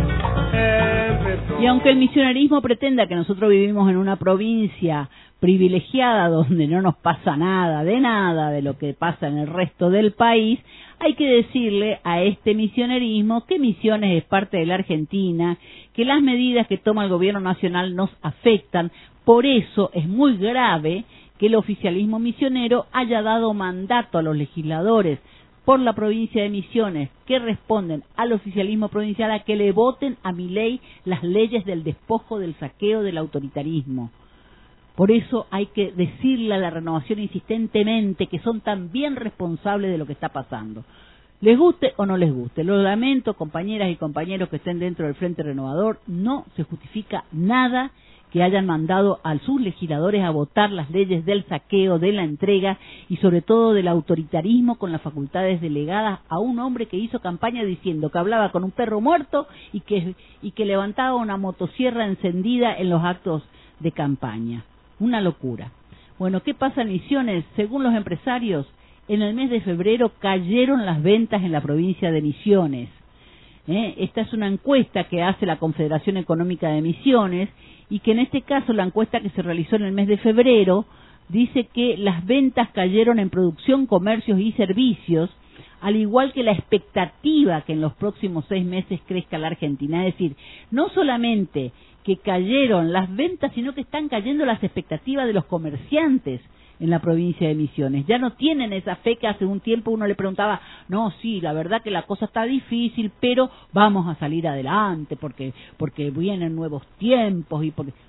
Y aunque el misionerismo pretenda que nosotros vivimos en una provincia privilegiada donde no nos pasa nada, de nada de lo que pasa en el resto del país, hay que decirle a este misionerismo que Misiones es parte de la Argentina, que las medidas que toma el gobierno nacional nos afectan. Por eso es muy grave que el oficialismo misionero haya dado mandato a los legisladores por la provincia de Misiones que responden al oficialismo provincial a que le voten a Milei las leyes del despojo, del saqueo, del autoritarismo. Por eso hay que decirle a la Renovación insistentemente que son también responsables de lo que está pasando. Les guste o no les guste, lo lamento, compañeras y compañeros que estén dentro del Frente Renovador, no se justifica nada que hayan mandado a sus legisladores a votar las leyes del saqueo, de la entrega y sobre todo del autoritarismo con las facultades delegadas a un hombre que hizo campaña diciendo que hablaba con un perro muerto y que, y que levantaba una motosierra encendida en los actos de campaña. Una locura. Bueno, ¿qué pasa en Misiones? Según los empresarios, en el mes de febrero cayeron las ventas en la provincia de Misiones. ¿Eh? Esta es una encuesta que hace la Confederación Económica de Misiones y que en este caso la encuesta que se realizó en el mes de febrero dice que las ventas cayeron en producción, comercios y servicios, al igual que la expectativa que en los próximos seis meses crezca la Argentina. Es decir, no solamente que cayeron las ventas, sino que están cayendo las expectativas de los comerciantes en la provincia de Misiones. Ya no tienen esa fe que hace un tiempo uno le preguntaba, no, sí, la verdad que la cosa está difícil, pero vamos a salir adelante porque porque vienen nuevos tiempos y porque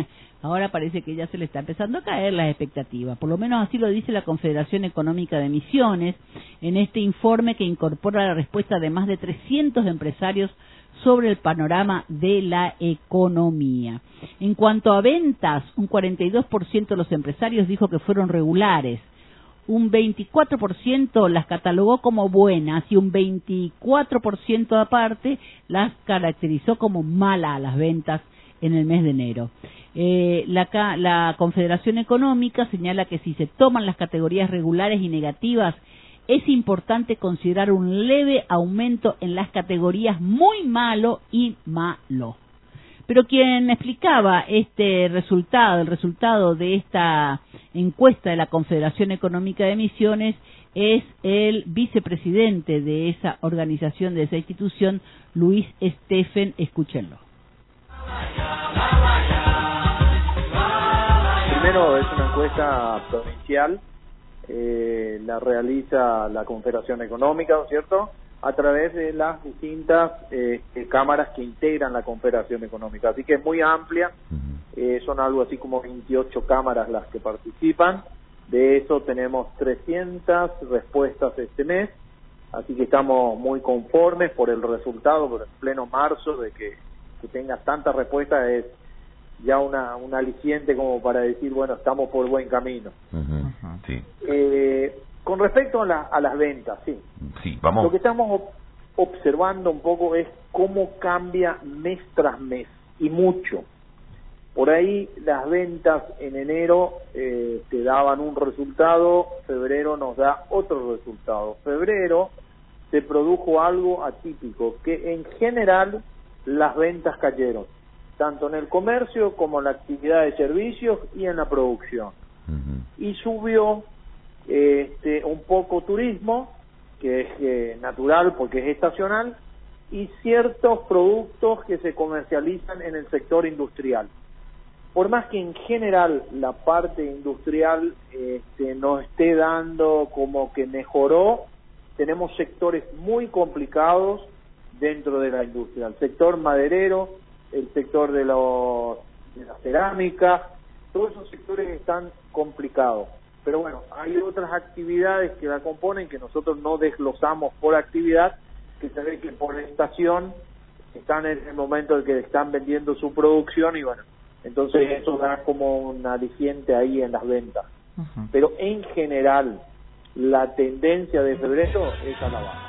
ahora parece que ya se le está empezando a caer las expectativas. Por lo menos así lo dice la Confederación Económica de Misiones en este informe que incorpora la respuesta de más de trescientos empresarios sobre el panorama de la economía. En cuanto a ventas, un cuarenta y dos por ciento de los empresarios dijo que fueron regulares, un veinticuatro por ciento las catalogó como buenas y un veinticuatro por ciento aparte las caracterizó como malas las ventas en el mes de enero. Eh, la, la Confederación Económica señala que si se toman las categorías regulares y negativas, es importante considerar un leve aumento en las categorías muy malo y malo. Pero quien explicaba este resultado, el resultado de esta encuesta de la Confederación Económica de Misiones, es el vicepresidente de esa organización, de esa institución, Luis Estefen. Escúchenlo. Primero, es una encuesta provincial. Eh, la realiza la Confederación Económica, ¿no es cierto?, a través de las distintas eh, cámaras que integran la Confederación Económica. Así que es muy amplia, eh, son algo así como veintiocho cámaras las que participan, De eso tenemos trescientas respuestas este mes, así que estamos muy conformes por el resultado, pero en pleno marzo, de que, que tengas tantas respuestas es ya una, un aliciente como para decir, bueno, estamos por buen camino. Uh-huh. Sí. Eh, con respecto a, la, a las ventas, sí. Sí, vamos. Lo que estamos observando un poco es cómo cambia mes tras mes, y mucho. Por ahí las ventas en enero eh, te daban un resultado, febrero nos da otro resultado. Febrero se produjo algo atípico, que en general las ventas cayeron, tanto en el comercio como en la actividad de servicios y en la producción. Uh-huh. Y subió eh, este, un poco turismo, que es eh, natural porque es estacional, y ciertos productos que se comercializan en el sector industrial. Por más que en general la parte industrial este, nos esté dando como que mejoró, tenemos sectores muy complicados dentro de la industria. El sector maderero, el sector de, los, de la cerámica, todos esos sectores están complicados. Pero bueno, hay otras actividades que la componen que nosotros no desglosamos por actividad, que se ve que por estación están en el momento en que están vendiendo su producción y bueno, entonces eso da como un aliciente ahí en las ventas. Uh-huh. Pero en general la tendencia de febrero es a la baja.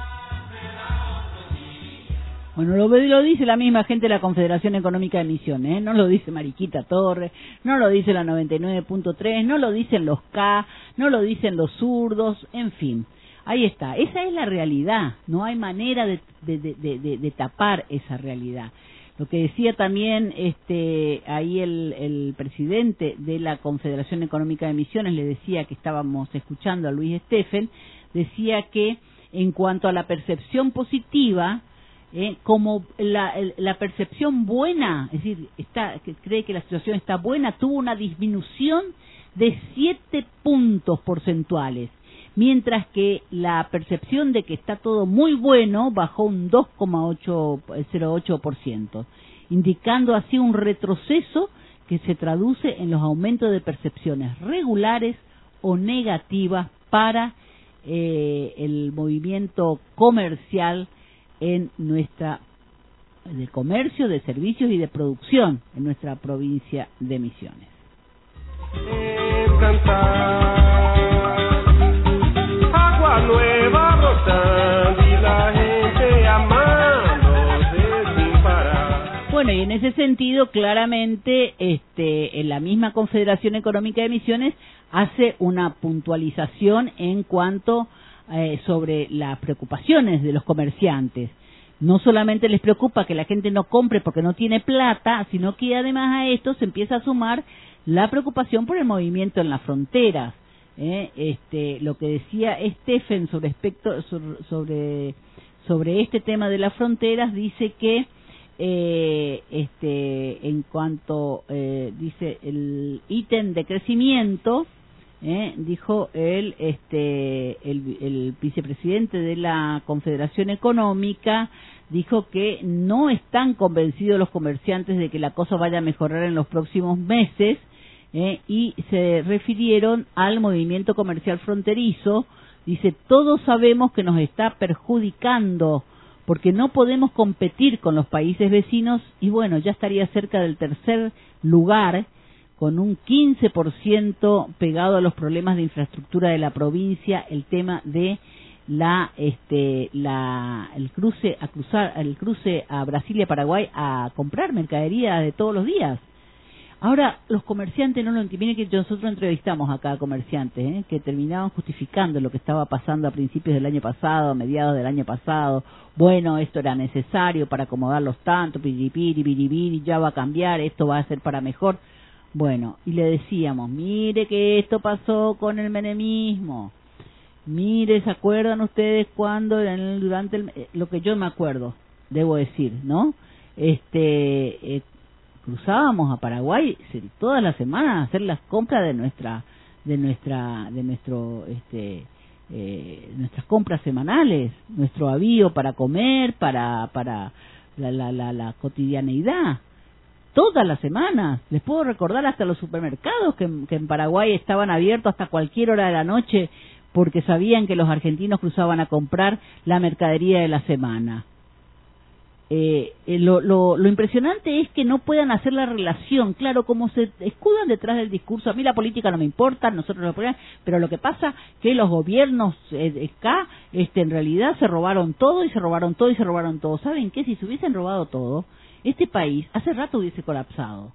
Bueno, lo, lo dice la misma gente de la Confederación Económica de Misiones, ¿eh? No lo dice Mariquita Torres, no lo dice la noventa y nueve punto tres, no lo dicen los K, no lo dicen los zurdos, en fin. Ahí está, esa es la realidad, no hay manera de, de, de, de, de tapar esa realidad. Lo que decía también este ahí el, el presidente de la Confederación Económica de Misiones, le decía que estábamos escuchando a Luis Steffen, decía que en cuanto a la percepción positiva, eh, como la, la percepción buena, es decir, está que cree que la situación está buena, tuvo una disminución de siete puntos porcentuales, mientras que la percepción de que está todo muy bueno bajó un dos coma cero ocho por ciento, indicando así un retroceso que se traduce en los aumentos de percepciones regulares o negativas para eh, el movimiento comercial en nuestra, de comercio, de servicios y de producción en nuestra provincia de Misiones. Agua nueva brotando y la gente amándose sin parar. Bueno, y en ese sentido, claramente, este, en la misma Confederación Económica de Misiones hace una puntualización en cuanto eh, sobre las preocupaciones de los comerciantes. No solamente les preocupa que la gente no compre porque no tiene plata, sino que además a esto se empieza a sumar la preocupación por el movimiento en las fronteras. Eh, este, lo que decía Steffen sobre, aspecto, sobre sobre este tema de las fronteras, dice que eh, este en cuanto eh, dice el ítem de crecimiento, eh, dijo el este el, el vicepresidente de la Confederación Económica, dijo que no están convencidos los comerciantes de que la cosa vaya a mejorar en los próximos meses. Eh, y se refirieron al movimiento comercial fronterizo. Dice, todos sabemos que nos está perjudicando porque no podemos competir con los países vecinos y bueno, ya estaría cerca del tercer lugar con un quince por ciento pegado a los problemas de infraestructura de la provincia, el tema de la este la el cruce a cruzar el cruce a Brasil y a Paraguay a comprar mercadería de todos los días. Ahora, los comerciantes no lo entienden, que nosotros entrevistamos acá a comerciantes, ¿eh? que terminaban justificando lo que estaba pasando a principios del año pasado, a mediados del año pasado. Bueno, esto era necesario para acomodarlos tanto, piripiri, piripiri, ya va a cambiar, esto va a ser para mejor. Bueno, y le decíamos, mire que esto pasó con el menemismo. Mire, ¿se acuerdan ustedes cuando, en el, durante el, lo que yo me acuerdo, debo decir, ¿no? Este... Eh, cruzábamos a Paraguay todas las semanas a hacer las compras de nuestra de nuestra de nuestro este eh, nuestras compras semanales, nuestro avío para comer, para para la la la, la cotidianeidad. todas las semanas. Les puedo recordar hasta los supermercados que, que en Paraguay estaban abiertos hasta cualquier hora de la noche porque sabían que los argentinos cruzaban a comprar la mercadería de la semana. Eh, eh, lo, lo, lo impresionante es que no puedan hacer la relación, claro, como se escudan detrás del discurso, a mí la política no me importa, nosotros lo ponemos, pero lo que pasa que los gobiernos eh, acá, este, en realidad se robaron todo y se robaron todo y se robaron todo. ¿Saben qué? Si se hubiesen robado todo, este país hace rato hubiese colapsado.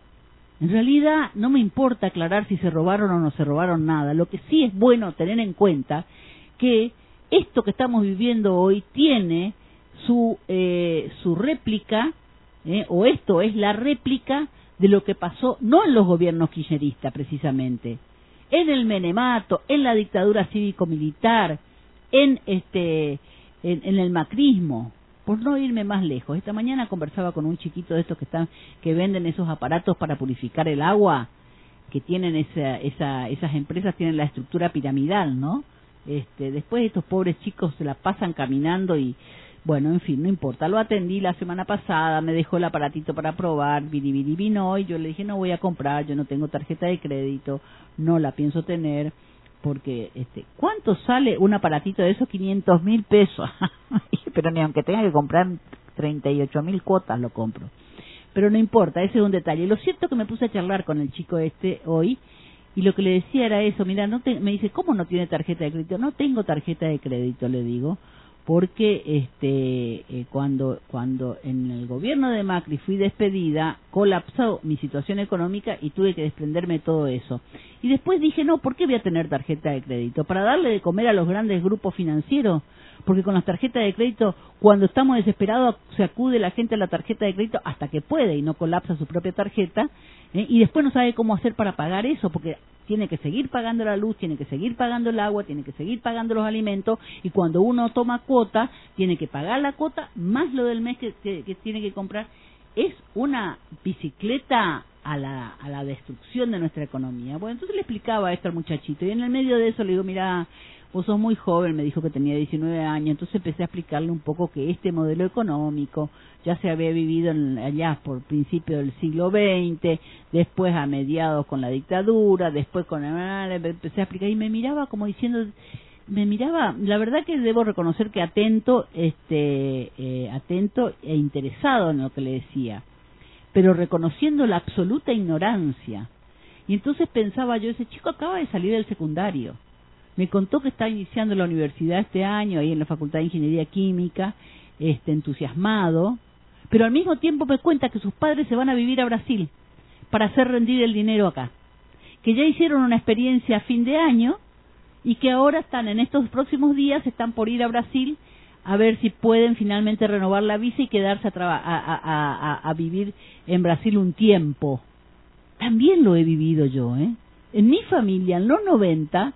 En realidad no me importa aclarar si se robaron o no se robaron nada, lo que sí es bueno tener en cuenta que esto que estamos viviendo hoy tiene su eh, su réplica, eh, o esto es la réplica de lo que pasó no en los gobiernos kirchneristas precisamente, en el menemato, en la dictadura cívico-militar, en este en, en el macrismo, por no irme más lejos. Esta mañana conversaba con un chiquito de estos que están que venden esos aparatos para purificar el agua, que tienen esa, esa esas empresas tienen la estructura piramidal, ¿no? Este, después estos pobres chicos se la pasan caminando y bueno, en fin, no importa, lo atendí la semana pasada, me dejó el aparatito para probar, biribiri vino, y yo le dije, no voy a comprar, yo no tengo tarjeta de crédito, no la pienso tener, porque, este, ¿cuánto sale un aparatito de esos? quinientos mil pesos, pero ni aunque tenga que comprar treinta y ocho mil cuotas lo compro, pero no importa, ese es un detalle. Lo cierto es que me puse a charlar con el chico este hoy, y lo que le decía era eso, mira, no te, me dice, ¿cómo no tiene tarjeta de crédito? No tengo tarjeta de crédito, le digo, porque este eh, cuando cuando en el gobierno de Macri fui despedida, colapsó mi situación económica y tuve que desprenderme de todo eso. Y después dije, no, ¿por qué voy a tener tarjeta de crédito? ¿Para darle de comer a los grandes grupos financieros? Porque con las tarjetas de crédito, cuando estamos desesperados, se acude la gente a la tarjeta de crédito hasta que puede y no colapsa su propia tarjeta, ¿eh? Y después no sabe cómo hacer para pagar eso, porque tiene que seguir pagando la luz, tiene que seguir pagando el agua, tiene que seguir pagando los alimentos, y cuando uno toma cuota, tiene que pagar la cuota más lo del mes que, que, que tiene que comprar. Es una bicicleta a la, a la destrucción de nuestra economía. Bueno, entonces le explicaba esto al muchachito, y en el medio de eso le digo, mira, vos sos muy joven, me dijo que tenía diecinueve años, entonces empecé a explicarle un poco que este modelo económico ya se había vivido en, allá por principio del siglo veinte, después a mediados con la dictadura, después con... empecé a explicar y me miraba como diciendo... me miraba, la verdad que debo reconocer que atento, este, eh, atento e interesado en lo que le decía, pero reconociendo la absoluta ignorancia. Y entonces pensaba yo, ese chico acaba de salir del secundario, me contó que está iniciando la universidad este año, ahí en la Facultad de Ingeniería Química, este, entusiasmado, pero al mismo tiempo me cuenta que sus padres se van a vivir a Brasil para hacer rendir el dinero acá, que ya hicieron una experiencia a fin de año y que ahora están en estos próximos días, están por ir a Brasil a ver si pueden finalmente renovar la visa y quedarse a, traba- a, a, a, a vivir en Brasil un tiempo. También lo he vivido yo, ¿eh? En mi familia, en los noventa,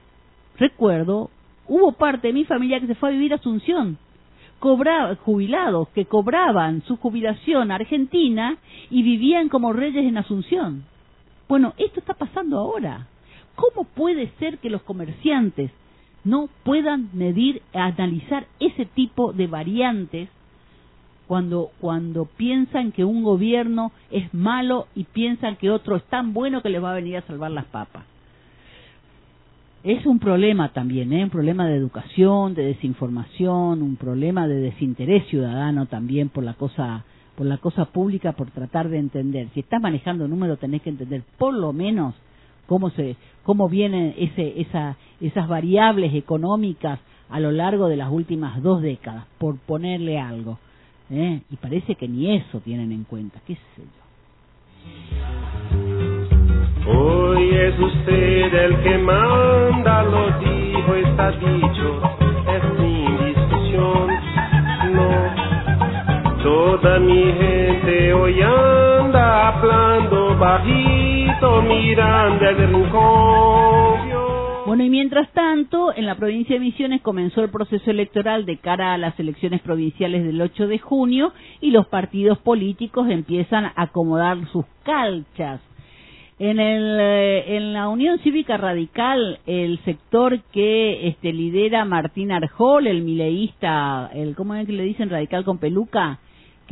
recuerdo, hubo parte de mi familia que se fue a vivir a Asunción, cobra, jubilados que cobraban su jubilación argentina y vivían como reyes en Asunción. Bueno, esto está pasando ahora. ¿Cómo puede ser que los comerciantes no puedan medir, analizar ese tipo de variantes cuando cuando piensan que un gobierno es malo y piensan que otro es tan bueno que les va a venir a salvar las papas? Es un problema también, ¿eh? Un problema de educación, de desinformación, un problema de desinterés ciudadano también por la cosa por la cosa pública, por tratar de entender. Si estás manejando números tenés que entender por lo menos cómo se cómo vienen ese esa esas variables económicas a lo largo de las últimas dos décadas, por ponerle algo, ¿eh? Y parece que ni eso tienen en cuenta, qué sé yo. Hoy es usted el que manda, lo dijo, está dicho, es sin discusión, no. Toda mi gente hoy anda hablando bajito, mirando el rincón. Bueno, y mientras tanto, en la provincia de Misiones comenzó el proceso electoral de cara a las elecciones provinciales del ocho de junio y los partidos políticos empiezan a acomodar sus calchas. En el eh, en la Unión Cívica Radical, el sector que este lidera Martín Arjol, el mileísta, el ¿cómo es que le dicen? Radical con peluca, que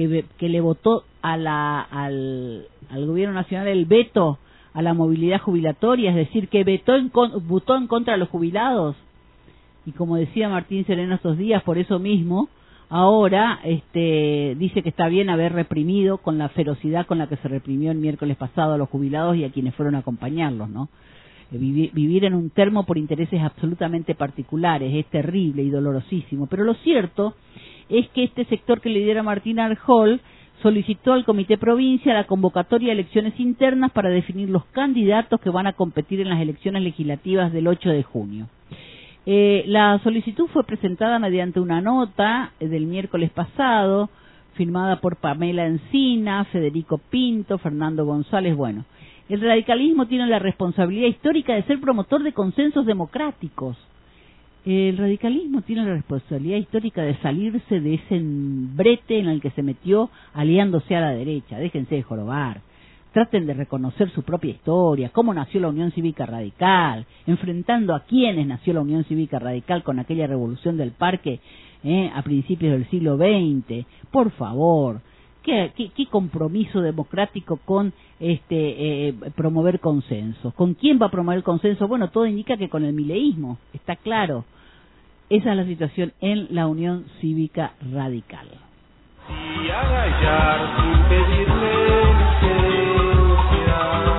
que, que le votó a la, al, al gobierno nacional el veto a la movilidad jubilatoria, es decir, que vetó en, votó en contra de los jubilados. Y como decía Martín Sereno estos días, por eso mismo, ahora este, dice que está bien haber reprimido con la ferocidad con la que se reprimió el miércoles pasado a los jubilados y a quienes fueron a acompañarlos, ¿no? Vivir, vivir en un termo por intereses absolutamente particulares es terrible y dolorosísimo. Pero lo cierto es que este sector que lidera Martín Arjol solicitó al Comité Provincia la convocatoria de elecciones internas para definir los candidatos que van a competir en las elecciones legislativas del ocho de junio. Eh, la solicitud fue presentada mediante una nota del miércoles pasado, firmada por Pamela Encina, Federico Pinto, Fernando González. Bueno, el radicalismo tiene la responsabilidad histórica de ser promotor de consensos democráticos. El radicalismo tiene la responsabilidad histórica de salirse de ese brete en el que se metió aliándose a la derecha. Déjense de jorobar. Traten de reconocer su propia historia, cómo nació la Unión Cívica Radical, enfrentando a quiénes nació la Unión Cívica Radical con aquella revolución del Parque eh, a principios del siglo veinte. Por favor, ¿qué, qué, qué compromiso democrático con este eh, promover consensos? ¿Con quién va a promover el consenso? Bueno, todo indica que con el mileísmo, está claro. Esa es la situación en la Unión Cívica Radical. Y a gallar sin pedirle licencia,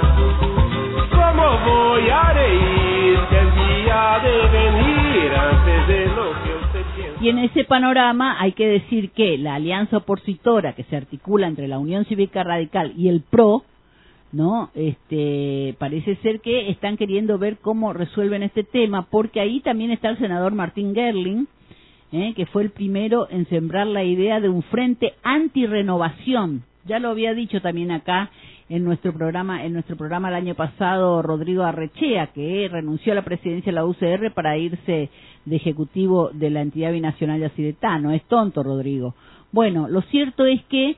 ¿cómo voy a reír el día de venir antes de lo que usted piensa? Y en ese panorama hay que decir que la alianza opositora que se articula entre la Unión Cívica Radical y el P R O, ¿no? Este, parece ser que están queriendo ver cómo resuelven este tema, porque ahí también está el senador Martín Gerling, ¿eh? que fue el primero en sembrar la idea de un frente antirrenovación. Ya lo había dicho también acá en nuestro programa, en nuestro programa el año pasado, Rodrigo Arrechea, que renunció a la presidencia de la U C R para irse de ejecutivo de la entidad binacional de Yacyretá. Es tonto, Rodrigo. Bueno, lo cierto es que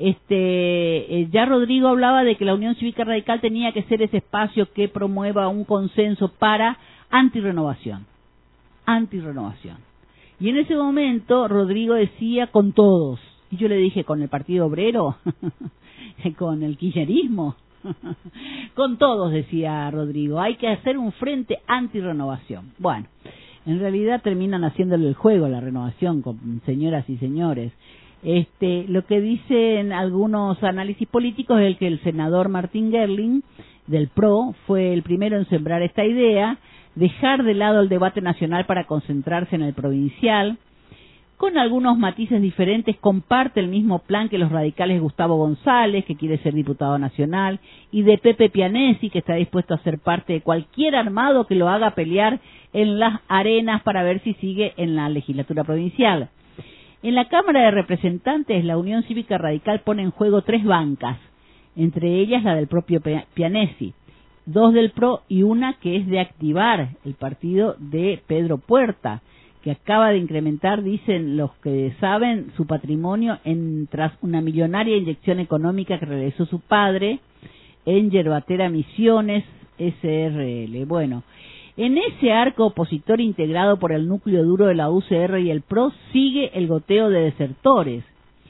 este ya Rodrigo hablaba de que la Unión Cívica Radical tenía que ser ese espacio que promueva un consenso para antirrenovación. Antirrenovación. Y en ese momento Rodrigo decía con todos. Y yo le dije, ¿con el Partido Obrero? ¿Con el kirchnerismo? Con todos, decía Rodrigo. Hay que hacer un frente antirrenovación. Bueno, en realidad terminan haciéndole el juego a la renovación, con señoras y señores. Este, lo que dicen algunos análisis políticos es el que el senador Martín Gerling del P R O fue el primero en sembrar esta idea, dejar de lado el debate nacional para concentrarse en el provincial. Con algunos matices diferentes, comparte el mismo plan que los radicales Gustavo González, que quiere ser diputado nacional, y de Pepe Pianesi, que está dispuesto a ser parte de cualquier armado que lo haga pelear en las arenas para ver si sigue en la legislatura provincial. En la Cámara de Representantes, la Unión Cívica Radical pone en juego tres bancas, entre ellas la del propio Pianesi, dos del P R O y una que es de Activar, el partido de Pedro Puerta, que acaba de incrementar, dicen los que saben, su patrimonio en tras una millonaria inyección económica que realizó su padre en Yerbatera Misiones S R L. Bueno, en ese arco opositor integrado por el núcleo duro de la U C R y el P R O sigue el goteo de desertores.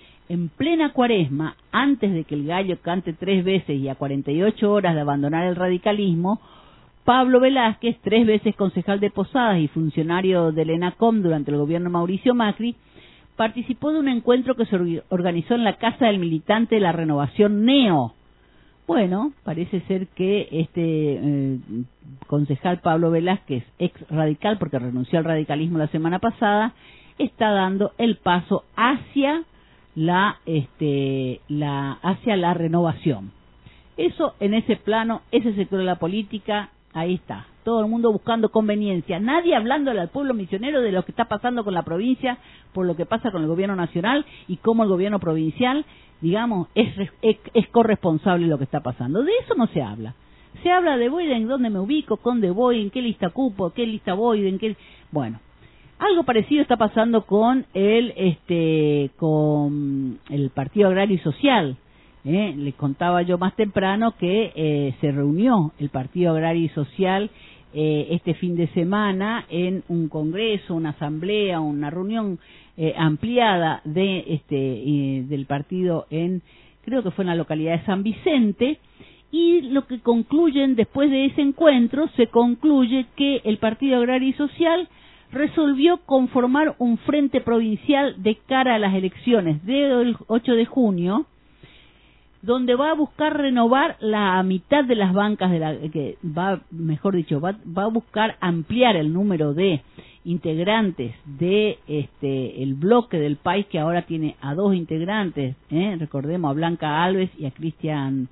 En plena cuaresma, antes de que el gallo cante tres veces y a cuarenta y ocho horas de abandonar el radicalismo, Pablo Velázquez, tres veces concejal de Posadas y funcionario del ENACOM durante el gobierno Mauricio Macri, participó de un encuentro que se organizó en la casa del militante de la Renovación Neo. Bueno, parece ser que este eh, concejal Pablo Velázquez, ex radical porque renunció al radicalismo la semana pasada, está dando el paso hacia la este la hacia la renovación. Eso en ese plano, ese sector de la política. Ahí está, todo el mundo buscando conveniencia, nadie hablándole al pueblo misionero de lo que está pasando con la provincia, por lo que pasa con el gobierno nacional y cómo el gobierno provincial, digamos, es, es, es corresponsable de lo que está pasando. De eso no se habla. Se habla de voy, de en dónde me ubico, con dónde voy, en qué lista cupo, qué lista voy, en qué... Bueno, algo parecido está pasando con el, este, con el Partido Agrario y Social. Eh, les contaba yo más temprano que eh, se reunió el Partido Agrario y Social eh, este fin de semana en un congreso, una asamblea, una reunión eh, ampliada de este eh, del partido en, creo que fue en la localidad de San Vicente, y lo que concluyen después de ese encuentro, se concluye que el Partido Agrario y Social resolvió conformar un frente provincial de cara a las elecciones del ocho de junio, donde va a buscar renovar la mitad de las bancas de la que va, mejor dicho, va, va a buscar ampliar el número de integrantes de este el bloque del país, que ahora tiene a dos integrantes, ¿eh? Recordemos a Blanca Alves y a Cristian,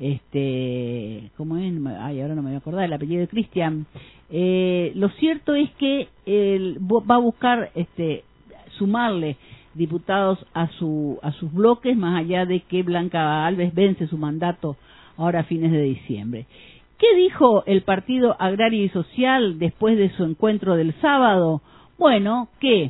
este, ¿cómo es? Ay, ahora no me voy a acordar el apellido de Cristian. Eh, lo cierto es que él va a buscar este sumarle diputados a su a sus bloques, más allá de que Blanca Alves vence su mandato ahora a fines de diciembre. ¿Qué dijo el Partido Agrario y Social después de su encuentro del sábado? Bueno, que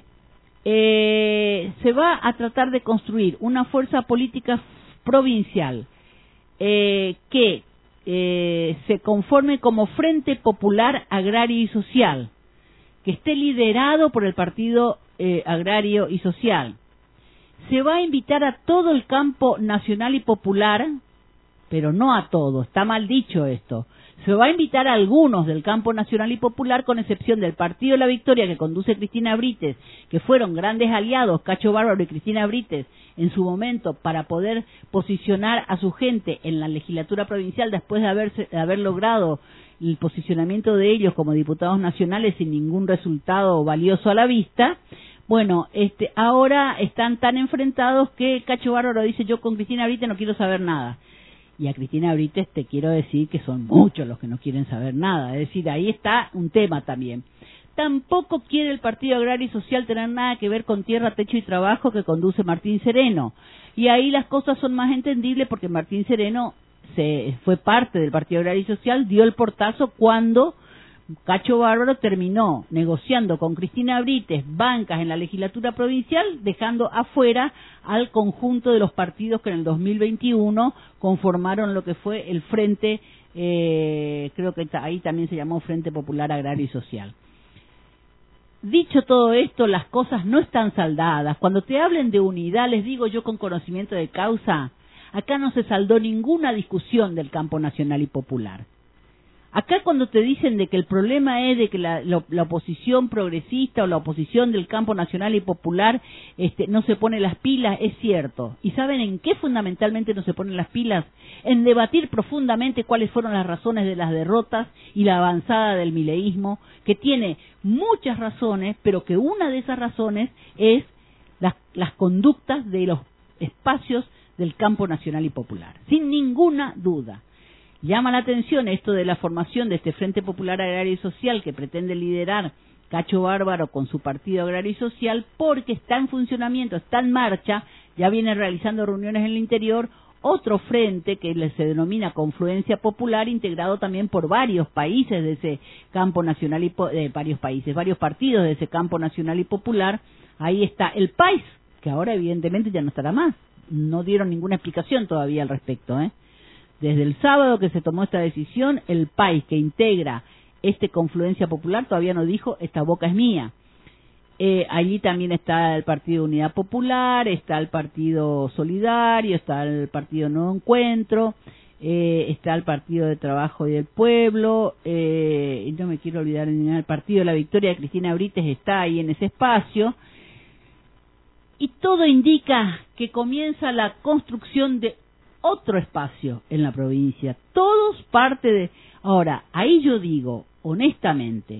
eh, se va a tratar de construir una fuerza política provincial eh, que eh, se conforme como Frente Popular Agrario y Social, que esté liderado por el Partido eh, Agrario y Social. Se va a invitar a todo el campo nacional y popular, pero no a todo, está mal dicho esto. Se va a invitar a algunos del campo nacional y popular, con excepción del Partido de la Victoria, que conduce Cristina Brites, que fueron grandes aliados, Cacho Bárbaro y Cristina Brites, en su momento, para poder posicionar a su gente en la legislatura provincial después de, haberse, de haber logrado el posicionamiento de ellos como diputados nacionales sin ningún resultado valioso a la vista. Bueno, este, ahora están tan enfrentados que Cacho Bárbaro dice: yo con Cristina Brites no quiero saber nada. Y a Cristina Brites te quiero decir que son muchos los que no quieren saber nada. Es decir, ahí está un tema también. Tampoco quiere el Partido Agrario y Social tener nada que ver con Tierra, Techo y Trabajo, que conduce Martín Sereno. Y ahí las cosas son más entendibles, porque Martín Sereno se fue parte del Partido Agrario y Social, dio el portazo cuando Cacho Bárbaro terminó negociando con Cristina Brites bancas en la legislatura provincial, dejando afuera al conjunto de los partidos que en el dos mil veintiuno conformaron lo que fue el Frente, eh, creo que ahí también se llamó Frente Popular Agrario y Social. Dicho todo esto, las cosas no están saldadas. Cuando te hablen de unidad, les digo yo con conocimiento de causa, acá no se saldó ninguna discusión del campo nacional y popular. Acá cuando te dicen de que el problema es de que la, la, la oposición progresista o la oposición del campo nacional y popular este, no se pone las pilas, es cierto. ¿Y saben en qué fundamentalmente no se ponen las pilas? En debatir profundamente cuáles fueron las razones de las derrotas y la avanzada del mileísmo, que tiene muchas razones, pero que una de esas razones es las, las conductas de los espacios del campo nacional y popular, sin ninguna duda. Llama la atención esto de la formación de este Frente Popular Agrario y Social que pretende liderar Cacho Bárbaro con su Partido Agrario y Social, porque está en funcionamiento, está en marcha, ya viene realizando reuniones en el interior, otro frente que se denomina Confluencia Popular, integrado también por varios países de ese campo nacional y eh, varios países, varios partidos de ese campo nacional y popular. Ahí está el país, que ahora evidentemente ya no estará más. No dieron ninguna explicación todavía al respecto, ¿eh? Desde el sábado que se tomó esta decisión, el país que integra este Confluencia Popular todavía no dijo: esta boca es mía. Eh, allí también está el Partido Unidad Popular, está el Partido Solidario, está el Partido Nuevo Encuentro, eh, está el Partido de Trabajo y del Pueblo, eh, y no me quiero olvidar el Partido de la Victoria de Cristina Brites está ahí en ese espacio. Y todo indica que comienza la construcción de otro espacio en la provincia, todos parte de... Ahora, ahí yo digo, honestamente,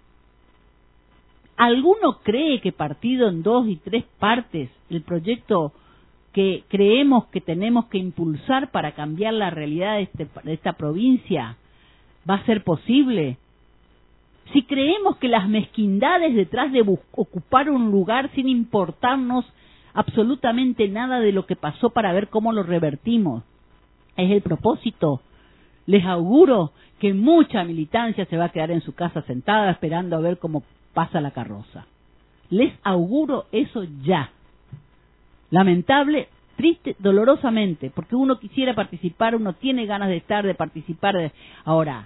¿alguno cree que partido en dos y tres partes, el proyecto que creemos que tenemos que impulsar para cambiar la realidad de, este, de esta provincia, va a ser posible? Si creemos que las mezquindades detrás de ocupar un lugar sin importarnos absolutamente nada de lo que pasó para ver cómo lo revertimos es el propósito, les auguro que mucha militancia se va a quedar en su casa sentada esperando a ver cómo pasa la carroza. Les auguro eso ya. Lamentable, triste, dolorosamente, porque uno quisiera participar, uno tiene ganas de estar, de participar. De... Ahora,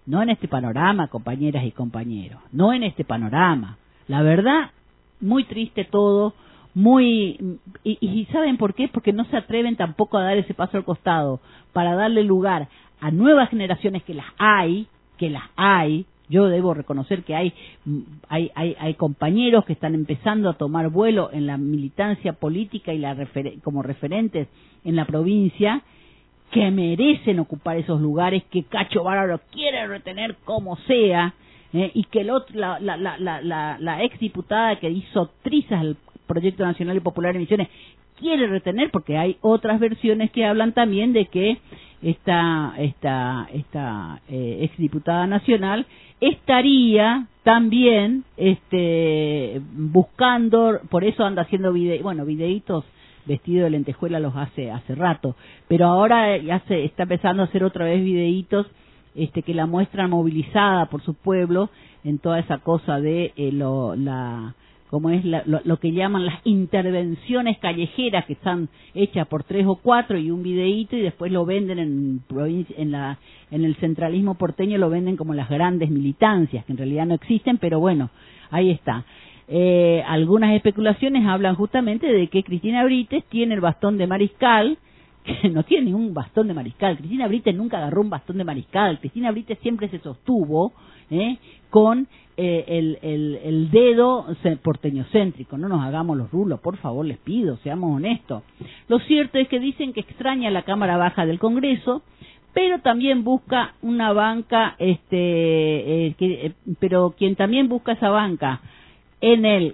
no en este panorama, compañeras y compañeros, no en este panorama. La verdad, muy triste todo, muy y, y ¿saben por qué? Porque no se atreven tampoco a dar ese paso al costado para darle lugar a nuevas generaciones que las hay, que las hay. Yo debo reconocer que hay, hay, hay, hay compañeros que están empezando a tomar vuelo en la militancia política y la refer- como referentes en la provincia, que merecen ocupar esos lugares que Cacho Bárbaro quiere retener como sea, eh, y que el otro, la, la, la, la, la, la ex diputada que hizo trizas al Proyecto Nacional y Popular de Misiones quiere retener, porque hay otras versiones que hablan también de que esta esta esta eh, ex diputada nacional estaría también este buscando, por eso anda haciendo vide, bueno videitos vestido de lentejuela, los hace hace rato, pero ahora ya se está empezando a hacer otra vez videitos este que la muestran movilizada por su pueblo en toda esa cosa de eh, lo, la como es la, lo, lo que llaman las intervenciones callejeras, que están hechas por tres o cuatro y un videíto, y después lo venden en provincia, en la en el centralismo porteño lo venden como las grandes militancias, que en realidad no existen, pero bueno, ahí está. Eh, algunas especulaciones hablan justamente de que Cristina Brites tiene el bastón de mariscal, que no tiene ningún bastón de mariscal. Cristina Brites nunca agarró un bastón de mariscal. Cristina Brites siempre se sostuvo eh, con eh, el, el, el dedo porteñocéntrico. No nos hagamos los rulos, por favor, les pido, seamos honestos. Lo cierto es que dicen que extraña la Cámara Baja del Congreso, pero también busca una banca, este, eh, que, eh, pero quien también busca esa banca en el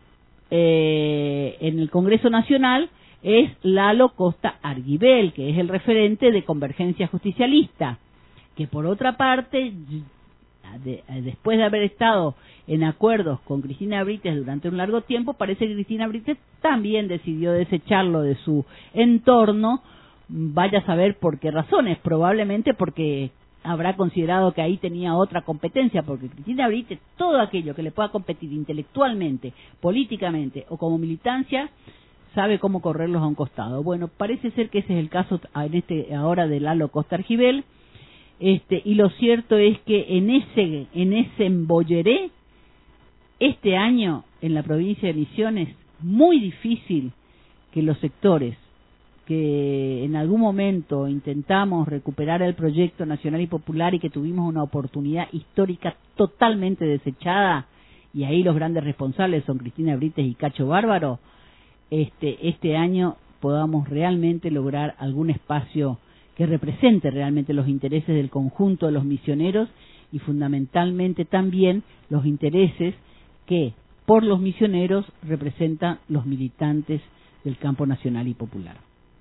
eh, en el Congreso Nacional es Lalo Costa Arguibel, que es el referente de Convergencia Justicialista, que por otra parte, de, después de haber estado en acuerdos con Cristina Brites durante un largo tiempo, parece que Cristina Brites también decidió desecharlo de su entorno, vaya a saber por qué razones, probablemente porque habrá considerado que ahí tenía otra competencia, porque Cristina Brites, todo aquello que le pueda competir intelectualmente, políticamente o como militancia, sabe cómo correrlos a un costado. Bueno, parece ser que ese es el caso en este ahora de Lalo Costa Arguibel, este, y lo cierto es que en ese en ese embolleré, este año en la provincia de Misiones, muy difícil que los sectores que en algún momento intentamos recuperar el proyecto nacional y popular y que tuvimos una oportunidad histórica totalmente desechada, y ahí los grandes responsables son Cristina Brites y Cacho Bárbaro, este, este año podamos realmente lograr algún espacio que represente realmente los intereses del conjunto de los misioneros y fundamentalmente también los intereses que por los misioneros representan los militantes del campo nacional y popular.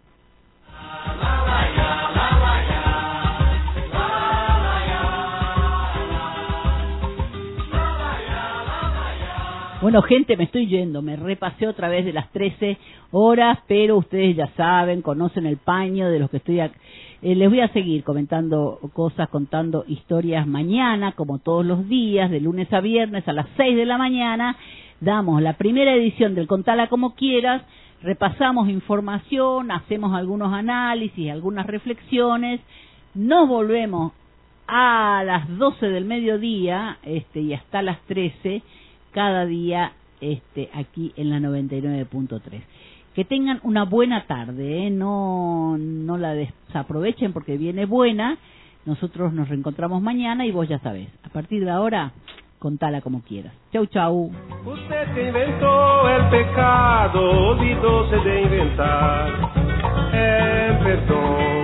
Bueno, gente, me estoy yendo, me repasé otra vez de las trece horas, pero ustedes ya saben, conocen el paño de los que estoy... A... Eh, les voy a seguir comentando cosas, contando historias mañana, como todos los días, de lunes a viernes a las seis de la mañana. Damos la primera edición del Contala Como Quieras, repasamos información, hacemos algunos análisis, algunas reflexiones, nos volvemos a las doce del mediodía este, y hasta las trece, cada día este, aquí en la noventa y nueve punto tres. Que tengan una buena tarde, ¿eh? no, no la desaprovechen porque viene buena. Nosotros nos reencontramos mañana y vos ya sabés, a partir de ahora, contala como quieras. Chau, chau. Usted que inventó el pecado, olvidóse de inventar el perdón.